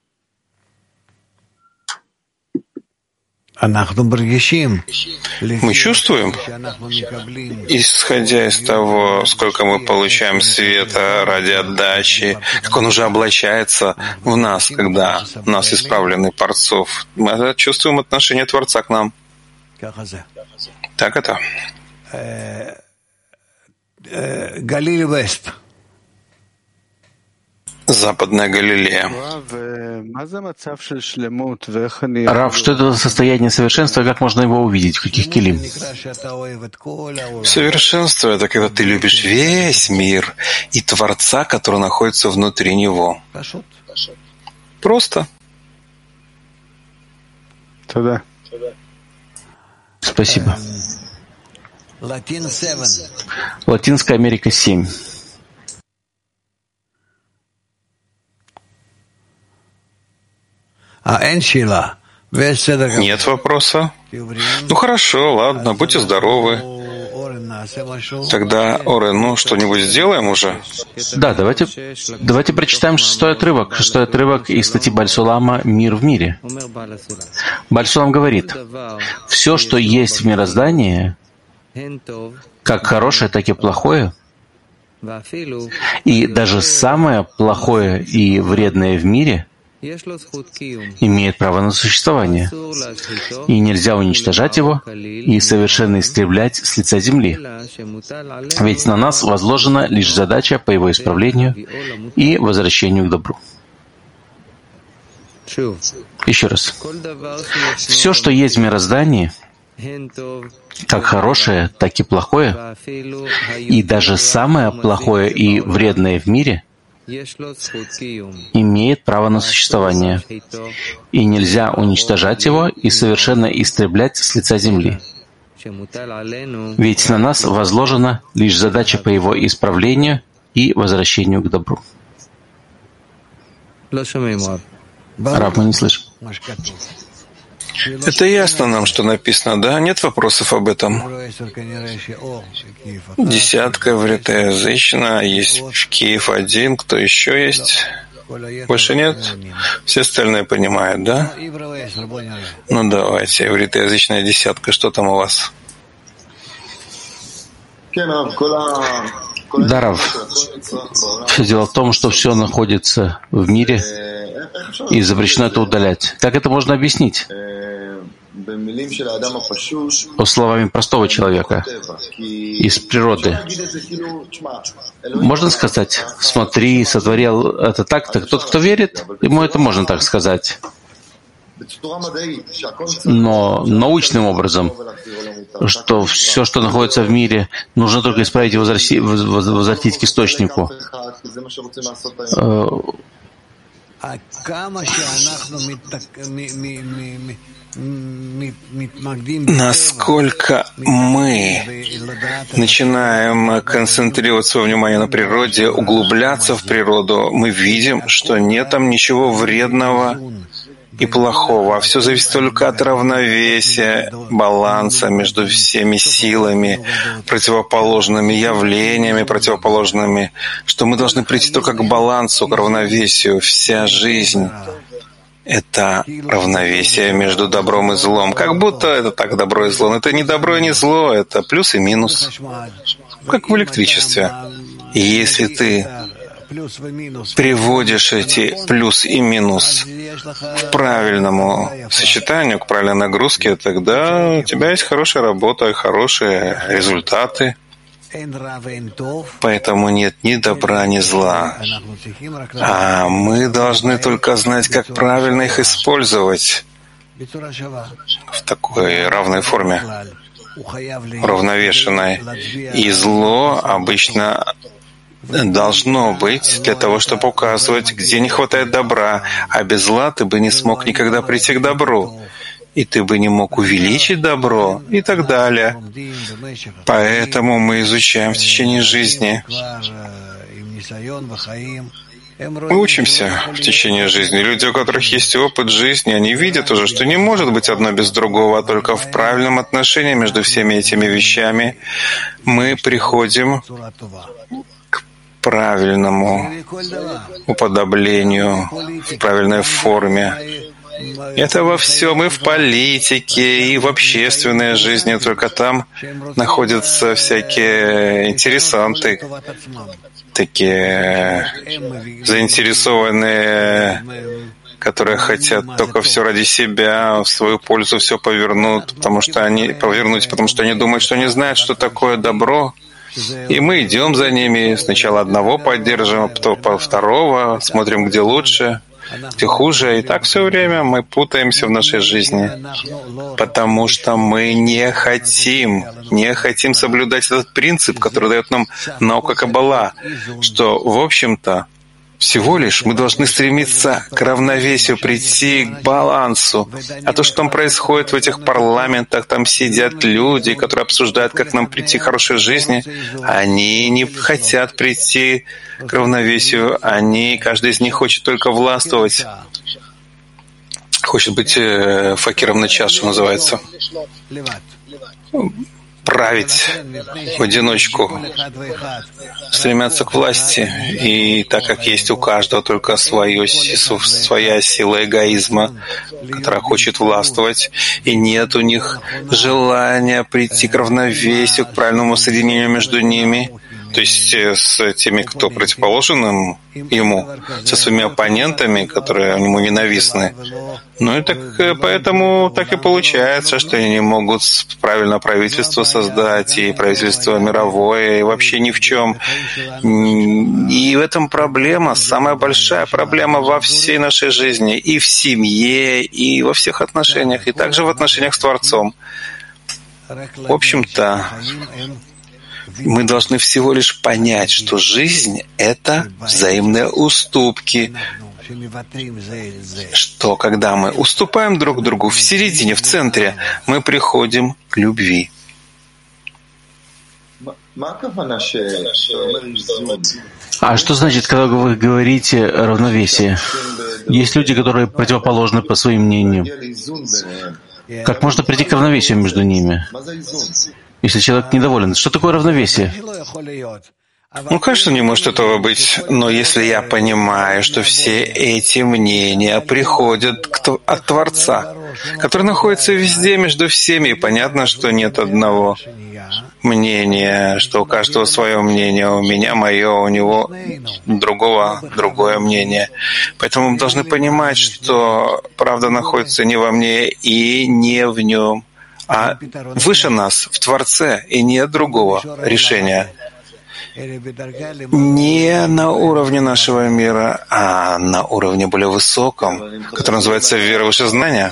A: Мы чувствуем, исходя из того, сколько мы получаем света ради отдачи, как он уже облачается в нас, когда у нас исправленный Парцов. Мы чувствуем отношение Творца к нам. Так это. Западная Галилея.
B: Рав, что это за состояние совершенства, как можно его увидеть, в каких келим?
A: Совершенство — это когда ты любишь весь мир и Творца, который находится внутри него. Просто.
B: Спасибо. Латинская Америка 7.
A: Нет вопроса? Ну хорошо, ладно, будьте здоровы. Тогда, Орен, что-нибудь сделаем уже?
B: Да, давайте прочитаем шестой отрывок. Шестой отрывок из статьи Баль-Сулама «Мир в мире». Баль-Сулам говорит: «Все, что есть в мироздании, как хорошее, так и плохое, и даже самое плохое и вредное в мире имеет право на существование, и нельзя уничтожать его и совершенно истреблять с лица земли. Ведь на нас возложена лишь задача по его исправлению и возвращению к добру». Еще раз. Все, что есть в мироздании, как хорошее, так и плохое, и даже самое плохое и вредное в мире имеет право на существование, и нельзя уничтожать его и совершенно истреблять с лица земли. Ведь на нас возложена лишь задача по его исправлению и возвращению к добру. Рав, мы не слышим.
A: Это ясно нам, что написано, да? Нет вопросов об этом? Десятка вритоязычна, есть Киев один, кто еще есть? Больше нет? Все остальные понимают, да? Ну давайте, вритоязычная десятка, что там у вас?
B: Да, Рав. Все дело в том, что все находится в мире, и запрещено это удалять. Как это можно объяснить? Словами простого человека из природы. Можно сказать: смотри, сотворил это так-то. Тот, кто верит, ему это можно так сказать. Но научным образом, что все, что находится в мире, нужно только исправить и возвратить к источнику.
A: Насколько мы начинаем концентрировать свое внимание на природе, углубляться в природу, мы видим, что нет там ничего вредного и плохого. А все зависит только от равновесия, баланса между всеми силами, противоположными явлениями, противоположными, что мы должны прийти только к балансу, к равновесию. Вся жизнь — это равновесие между добром и злом. Как будто это так, добро и зло. Но это не добро и не зло, это плюс и минус. Как в электричестве. И если ты приводишь эти плюс и минус к правильному сочетанию, к правильной нагрузке, тогда у тебя есть хорошая работа и хорошие результаты. Поэтому нет ни добра, ни зла. А мы должны только знать, как правильно их использовать в такой равной форме, уравновешенной. И зло обычно должно быть для того, чтобы указывать, где не хватает добра, а без зла ты бы не смог никогда прийти к добру, и ты бы не мог увеличить добро, и так далее. Поэтому мы изучаем в течение жизни. Мы учимся в течение жизни. Люди, у которых есть опыт жизни, они видят уже, что не может быть одно без другого, а только в правильном отношении между всеми этими вещами мы приходим к правильному уподоблению, в правильной форме. Это во всем, и в политике, и в общественной жизни. Только там находятся всякие интересанты, такие заинтересованные, которые хотят только все ради себя, в свою пользу все повернуть, потому что они думают, что они знают, что такое добро, И мы идем за ними, сначала одного поддерживаем, потом второго, смотрим, где лучше, где хуже. И так все время мы путаемся в нашей жизни, потому что мы не хотим соблюдать этот принцип, который дает нам наука Каббала, что, в общем-то, всего лишь мы должны стремиться к равновесию, прийти к балансу. А то, что там происходит в этих парламентах, там сидят люди, которые обсуждают, как нам прийти к хорошей жизни, они не хотят прийти к равновесию. Каждый из них хочет только властвовать. Хочет быть факиром на час, что называется. Править в одиночку, стремятся к власти. И так как есть у каждого только своя сила эгоизма, которая хочет властвовать, и нет у них желания прийти к равновесию, к правильному соединению между ними, то есть с теми, кто противоположен ему, со своими оппонентами, которые ему ненавистны. Ну и так, поэтому так и получается, что они не могут правильно правительство создать, и правительство мировое, и вообще ни в чем. И в этом проблема, самая большая проблема во всей нашей жизни, и в семье, и во всех отношениях, и также в отношениях с Творцом. В общем-то, мы должны всего лишь понять, что жизнь — это взаимные уступки, что когда мы уступаем друг другу в середине, в центре, мы приходим к любви.
B: А что значит, когда вы говорите равновесие? Есть люди, которые противоположны по своим мнениям. Как можно прийти к равновесию между ними? Если человек недоволен, что такое равновесие?
A: Ну, конечно, не может этого быть, но если я понимаю, что все эти мнения приходят от Творца, который находится везде между всеми, и понятно, что нет одного мнения, что у каждого свое мнение, у меня мое, у него другое мнение. Поэтому мы должны понимать, что правда находится не во мне и не в нем, а выше нас, в Творце, и нет другого решения. Не на уровне нашего мира, а на уровне более высоком, который называется вера выше знания.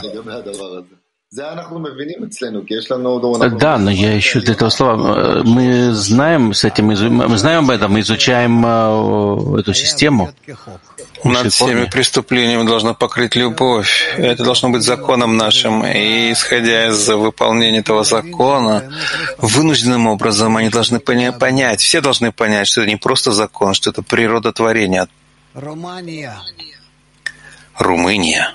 B: Да, но я ищу для этого слова. Мы знаем с этим, мы знаем об этом, мы изучаем эту систему.
A: Над всеми преступлениями должна покрыть любовь. Это должно быть законом нашим. И, исходя из выполнения этого закона, вынужденным образом они должны понять, все должны понять, что это не просто закон, что это природа творения. Румыния.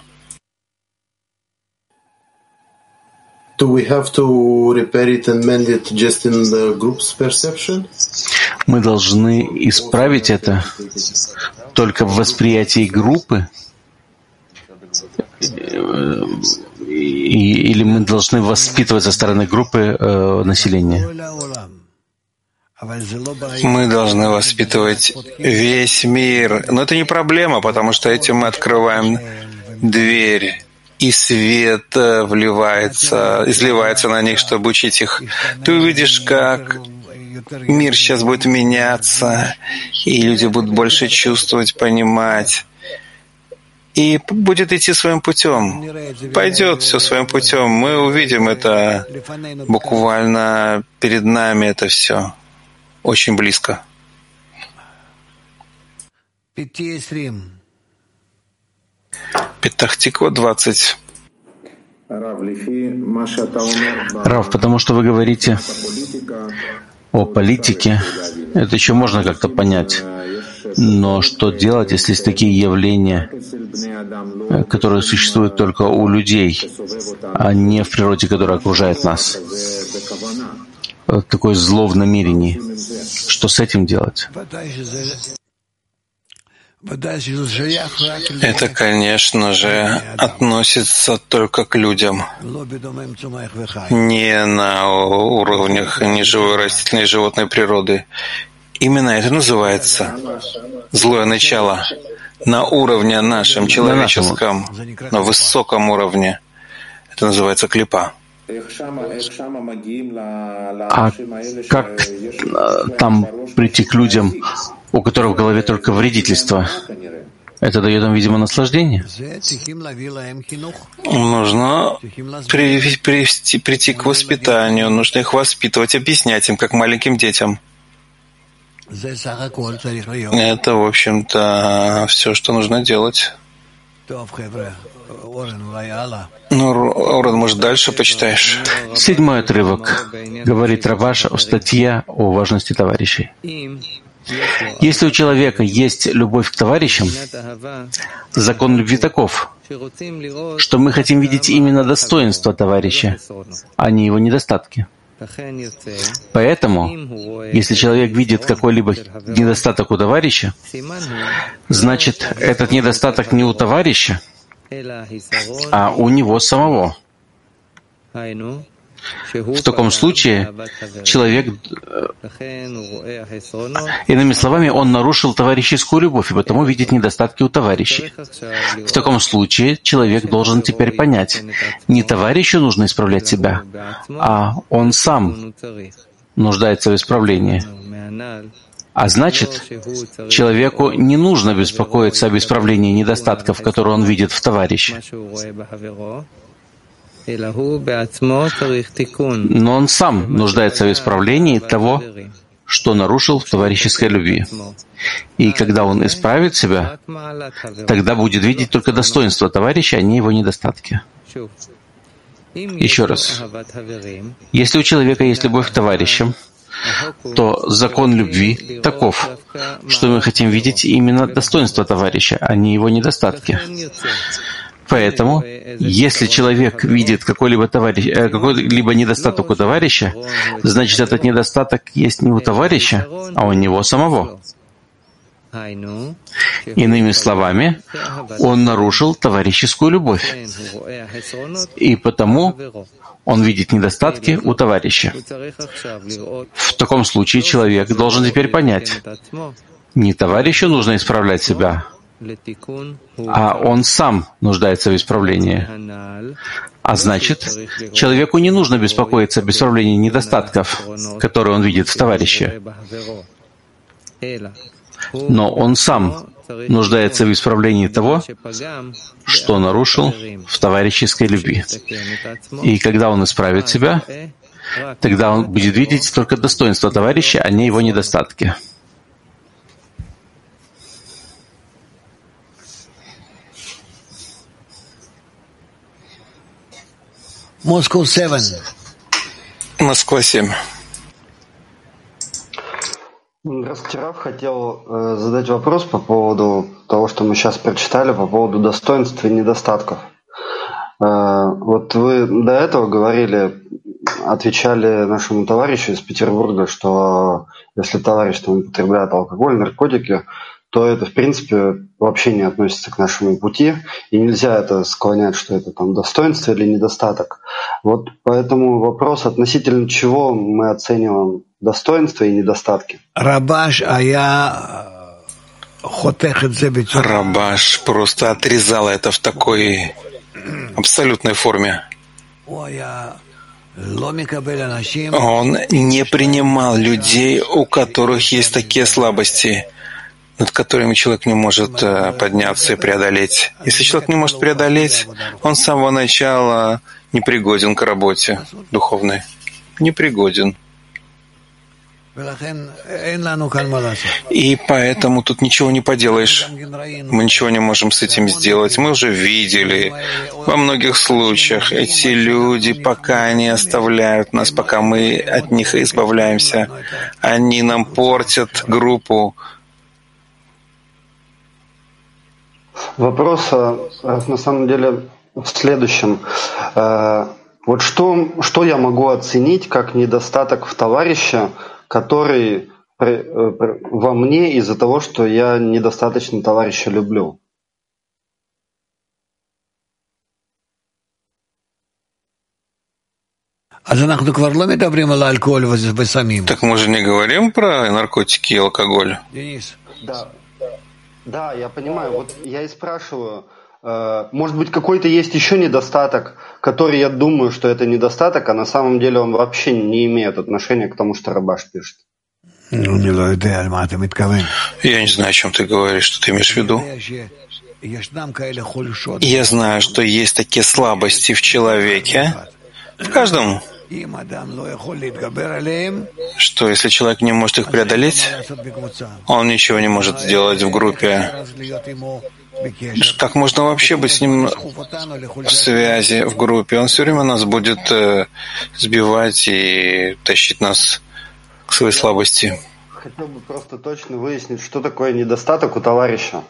B: Мы должны исправить это только в восприятии группы? Или мы должны воспитывать со стороны группы населения?
A: Мы должны воспитывать весь мир. Но это не проблема, потому что этим мы открываем дверь, и свет изливается на них, чтобы учить их. Ты увидишь, как мир сейчас будет меняться, и люди будут больше чувствовать, понимать. И будет идти своим путем. Пойдет все своим путем. Мы увидим это буквально перед нами, это все. Очень близко. Петах-Тиква, 20.
B: Рав, потому что вы говорите о политике, это еще можно как-то понять. Но что делать, если есть такие явления, которые существуют только у людей, а не в природе, которая окружает нас? Такое зло в намерении. Что с этим делать?
A: Это, конечно же, относится только к людям, не на уровнях ни живой растительной, ни животной природы. Именно это называется злое начало на уровне нашем человеческом, на высоком уровне. Это называется клипа.
B: А как там прийти к людям, у которых в голове только вредительство? Это дает им, видимо, наслаждение.
A: Нужно прийти к воспитанию, нужно их воспитывать, объяснять им, как маленьким детям. Это, в общем-то, все, что нужно делать. Орен, может, дальше почитаешь?
B: 7-й отрывок. Говорит Раваш в статье о важности товарищей. Если у человека есть любовь к товарищам, закон любви таков, что мы хотим видеть именно достоинства товарища, а не его недостатки. Поэтому, если человек видит какой-либо недостаток у товарища, значит, этот недостаток не у товарища, а у него самого. В таком случае человек, иными словами, он нарушил товарищескую любовь, и потому видит недостатки у товарищей. В таком случае человек должен теперь понять, не товарищу нужно исправлять себя, а он сам нуждается в исправлении. А значит, человеку не нужно беспокоиться об исправлении недостатков, которые он видит в товарище. Но он сам нуждается в исправлении того, что нарушил в товарищеской любви. И когда он исправит себя, тогда будет видеть только достоинство товарища, а не его недостатки. Еще раз. Если у человека есть любовь к товарищам, то закон любви таков, что мы хотим видеть именно достоинство товарища, а не его недостатки. Поэтому, если человек видит какой-либо недостаток у товарища, значит, этот недостаток есть не у товарища, а у него самого. Иными словами, он нарушил товарищескую любовь. И потому он видит недостатки у товарища. В таком случае человек должен теперь понять, не товарищу нужно исправлять себя, а он сам нуждается в исправлении. А значит, человеку не нужно беспокоиться об исправлении недостатков, которые он видит в товарище. Но он сам нуждается в исправлении того, что нарушил в товарищеской любви. И когда он исправит себя, тогда он будет видеть только достоинство товарища, а не его недостатки.
J: Москва 7.
A: Москва 7.
O: Здравствуйте, Рав. Хотел задать вопрос по поводу того, что мы сейчас прочитали, по поводу достоинств и недостатков. Вот вы до этого говорили, отвечали нашему товарищу из Петербурга, что если товарищ там употребляет алкоголь, наркотики, то это, в принципе, вообще не относится к нашему пути, и нельзя это склонять, что это там достоинство или недостаток. Вот поэтому вопрос, относительно чего мы оцениваем достоинства и недостатки.
A: Рабаш просто отрезал это в такой абсолютной форме. Он не принимал людей, у которых есть такие слабости, над которыми человек не может подняться и преодолеть. Если человек не может преодолеть, он с самого начала непригоден к работе духовной. Непригоден. И поэтому тут ничего не поделаешь. Мы ничего не можем с этим сделать. Мы уже видели во многих случаях. Эти люди пока не оставляют нас, пока мы от них избавляемся. Они нам портят группу.
O: Вопрос на самом деле в следующем. Вот что я могу оценить как недостаток в товарище, который во мне из-за того, что я недостаточно товарища люблю?
A: Так мы же не говорим про наркотики и алкоголь.
O: Да, я понимаю. Вот я и спрашиваю, Может быть, какой-то есть еще недостаток, который я думаю, что это недостаток, а на самом деле он вообще не имеет отношения к тому, что Рабаш пишет.
A: Я не знаю, о чем ты говоришь, что ты имеешь в виду. Я знаю, что есть такие слабости в человеке, в каждом, что если человек не может их преодолеть, он ничего не может сделать в группе. Как можно вообще быть с ним в связи в группе? Он все время нас будет сбивать и тащить нас к своей слабости.
O: Хотел бы просто точно выяснить, что такое недостаток у товарища.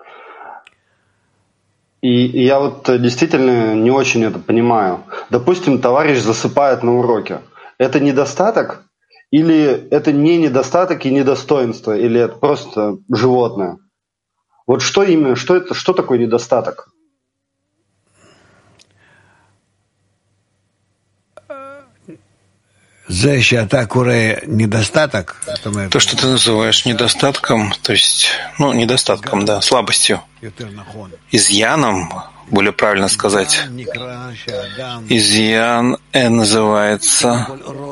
O: И я вот действительно не очень это понимаю. Допустим, товарищ засыпает на уроке. Это недостаток? Или это не недостаток и недостоинство? Или это просто животное? Вот что именно, что такое недостаток?
J: То,
A: что ты называешь недостатком, то есть, недостатком, да, слабостью, изъяном, более правильно сказать. Изъян называется,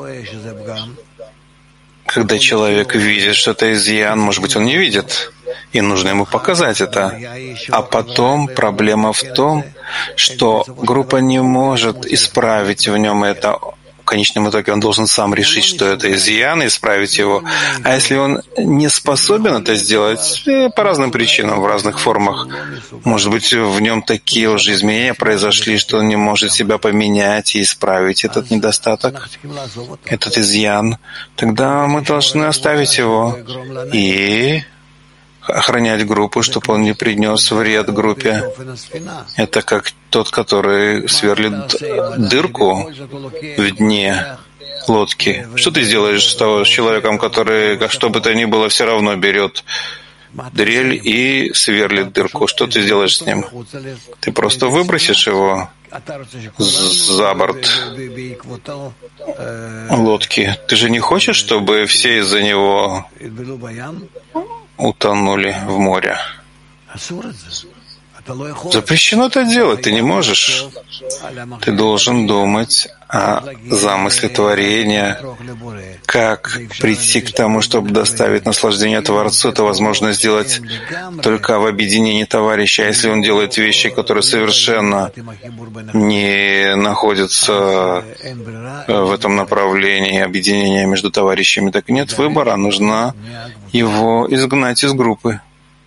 A: когда человек видит, что это изъян, может быть, он не видит, и нужно ему показать это. А потом проблема в том, что группа не может исправить в нем это. В конечном итоге он должен сам решить, что это изъян, и исправить его. А если он не способен это сделать, по разным причинам, в разных формах, может быть, в нем такие уже изменения произошли, что он не может себя поменять и исправить этот недостаток, этот изъян, тогда мы должны оставить его и охранять группу, чтобы он не принес вред группе. Это как тот, который сверлит дырку в дне лодки. Что ты сделаешь с человеком, который, что бы то ни было, все равно берет дрель и сверлит дырку? Что ты сделаешь с ним? Ты просто выбросишь его за борт лодки. Ты же не хочешь, чтобы все из-за него утонули в море? Запрещено это делать, ты не можешь. Ты должен думать о замысле творения, как прийти к тому, чтобы доставить наслаждение Творцу. Это возможно сделать только в объединении товарища. А если он делает вещи, которые совершенно не находятся в этом направлении объединения между товарищами, так нет выбора, нужно его изгнать из группы.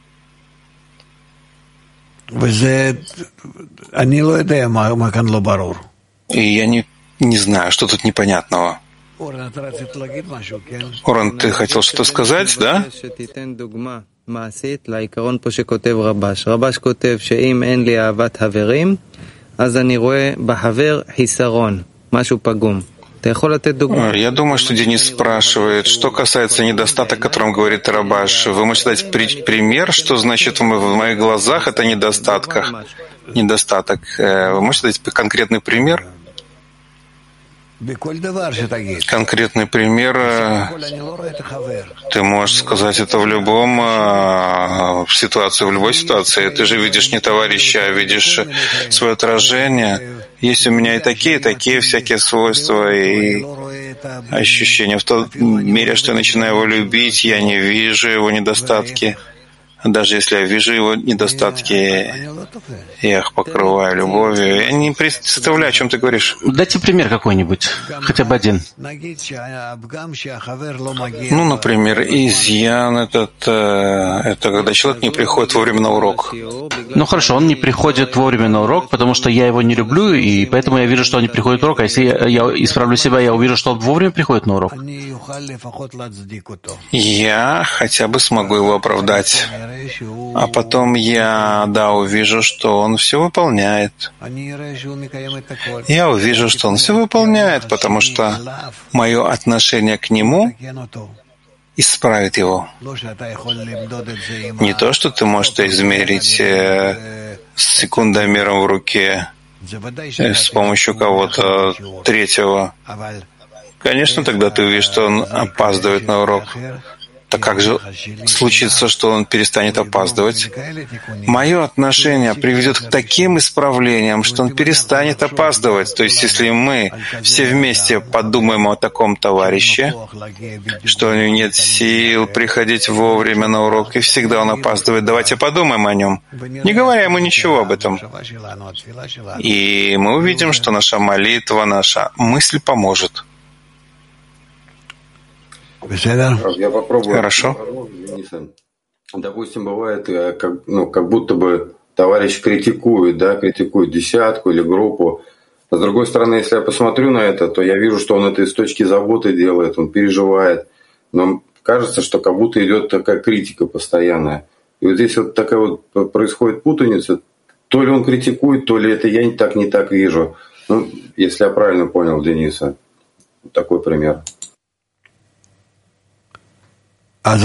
A: И я не знаю, что тут непонятного. Оран, ты хотел что-то сказать, да?
P: לעיקרון פה שכותב רבש. רבש כותב שאם אין לי אהבת חברים, אז אני רואה בחבר חיסרון, משהו פגום.
A: Я думаю, что Денис спрашивает, что касается недостатка, о котором говорит Рабаш. Вы можете дать пример, что значит в моих глазах это недостаток? Вы можете дать конкретный пример? Конкретный пример, ты можешь сказать это в любом ситуации, в любой ситуации. Ты же видишь не товарища, а видишь свое отражение. Есть у меня и такие всякие свойства и ощущения. В той мере, что я начинаю его любить, я не вижу его недостатки. Даже если я вижу его недостатки, я их покрываю любовью. Я не представляю, о чем ты говоришь.
B: Дайте пример какой-нибудь, хотя бы один.
A: Например, изъян это когда человек не приходит вовремя на урок.
B: Хорошо, он не приходит вовремя на урок, потому что я его не люблю, и поэтому я вижу, что он не приходит на урок. А если я исправлю себя, я увижу, что он вовремя приходит на урок.
A: Я хотя бы смогу его оправдать. А потом я, увижу, что он все выполняет. Я увижу, что он все выполняет, потому что мое отношение к нему исправит его. Не то, что ты можешь это измерить с секундомером в руке с помощью кого-то третьего. Конечно, тогда ты увидишь, что он опаздывает на урок. Так как же случится, что он перестанет опаздывать? Мое отношение приведет к таким исправлениям, что он перестанет опаздывать. То есть, если мы все вместе подумаем о таком товарище, что у него нет сил приходить вовремя на урок, и всегда он опаздывает, давайте подумаем о нем, не говоря ему ничего об этом. И мы увидим, что наша молитва, наша мысль поможет.
Q: Я попробую.
A: Хорошо.
Q: Допустим, бывает, как будто бы товарищ критикует десятку или группу. А с другой стороны, если я посмотрю на это, то я вижу, что он это из точки заботы делает, он переживает. Но кажется, что как будто идет такая критика постоянная. И вот здесь вот такая вот происходит путаница. То ли он критикует, то ли это я не так вижу. Ну, если я правильно понял Дениса. Такой пример.
J: Так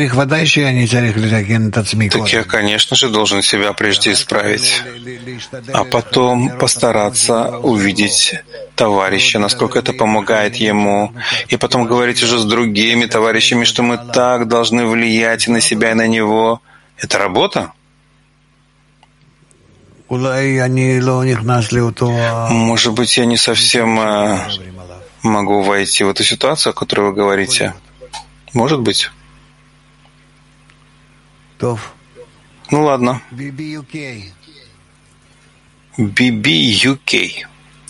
A: я, конечно же, должен себя прежде исправить, а потом постараться увидеть товарища, насколько это помогает ему, и потом говорить уже с другими товарищами, что мы так должны влиять и на себя, и на него. Это работа? Может быть, я не совсем могу войти в эту ситуацию, о которой вы говорите. Может быть. Ну ладно. BBUK.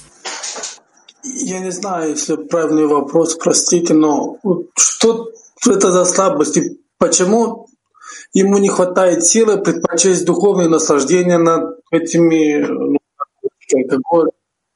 F: Я не знаю, если правильный вопрос, простите, но что это за слабости? Почему ему не хватает силы предпочесть духовные наслаждения над этими алкоголем?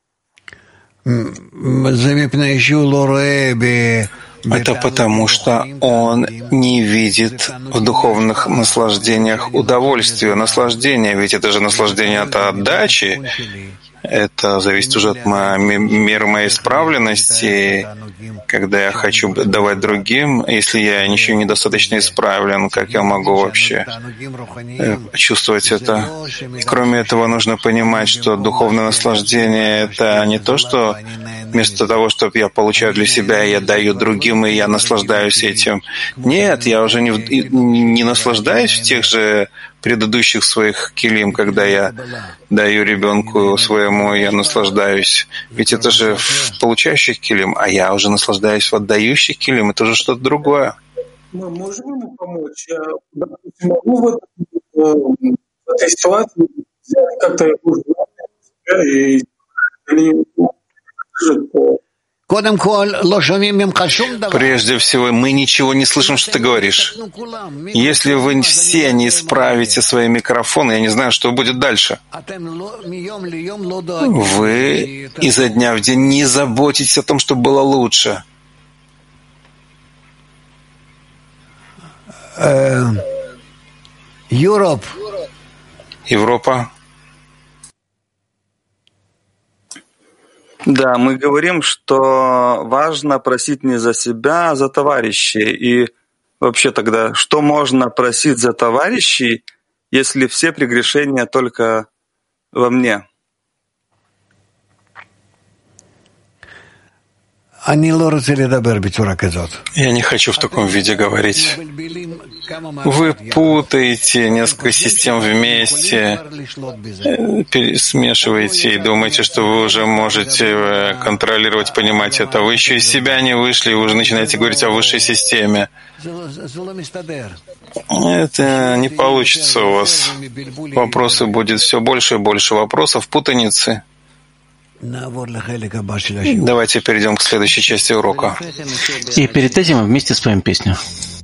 A: Это потому, что он не видит в духовных наслаждениях удовольствия, наслаждения. Ведь это же наслаждение от отдачи. Это зависит уже от меры моей исправленности. Когда я хочу давать другим, если я еще недостаточно исправлен, как я могу вообще чувствовать это? И кроме этого, нужно понимать, что духовное наслаждение — это не то, что вместо того, чтобы я получаю для себя, я даю другим, и я наслаждаюсь этим. Нет, я уже не наслаждаюсь в тех же предыдущих своих килим, когда я даю ребенку своему, я наслаждаюсь. Ведь это же в получающих килим, а я уже наслаждаюсь в отдающих килим. Это уже что-то другое.
F: Мы можем ему помочь? Я могу в этой ситуации взять как-то его и
A: Прежде всего, мы ничего не слышим, что ты говоришь. Если вы все не исправите свои микрофоны, я не знаю, что будет дальше. Вы изо дня в день не заботитесь о том, чтобы было лучше. Европа.
R: Да, мы говорим, что важно просить не за себя, а за товарищей. И вообще тогда, что можно просить за товарищей, если все прегрешения только во мне?
A: Я не хочу в таком виде говорить. Вы путаете несколько систем вместе, смешиваете и думаете, что вы уже можете контролировать, понимать это. Вы еще из себя не вышли, и вы уже начинаете говорить о высшей системе. Это не получится у вас. Вопросы будет все больше и больше вопросов, путаницы. Давайте перейдем к следующей части урока.
B: И перед этим мы вместе споем песню.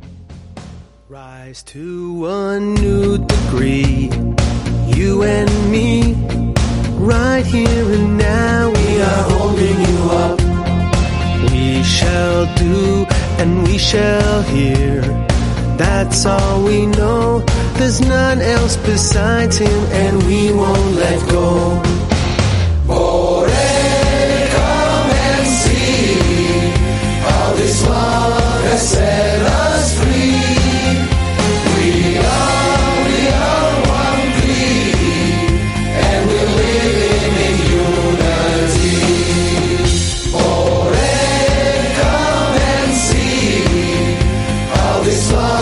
S: To a new degree, you and me, right here and now, we are holding you up. We shall do and we shall hear. That's all we know. There's none else besides him, and we won't let go. Come and see how this love has set us free. This love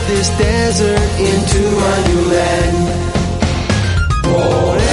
S: this desert into a new land. Forever.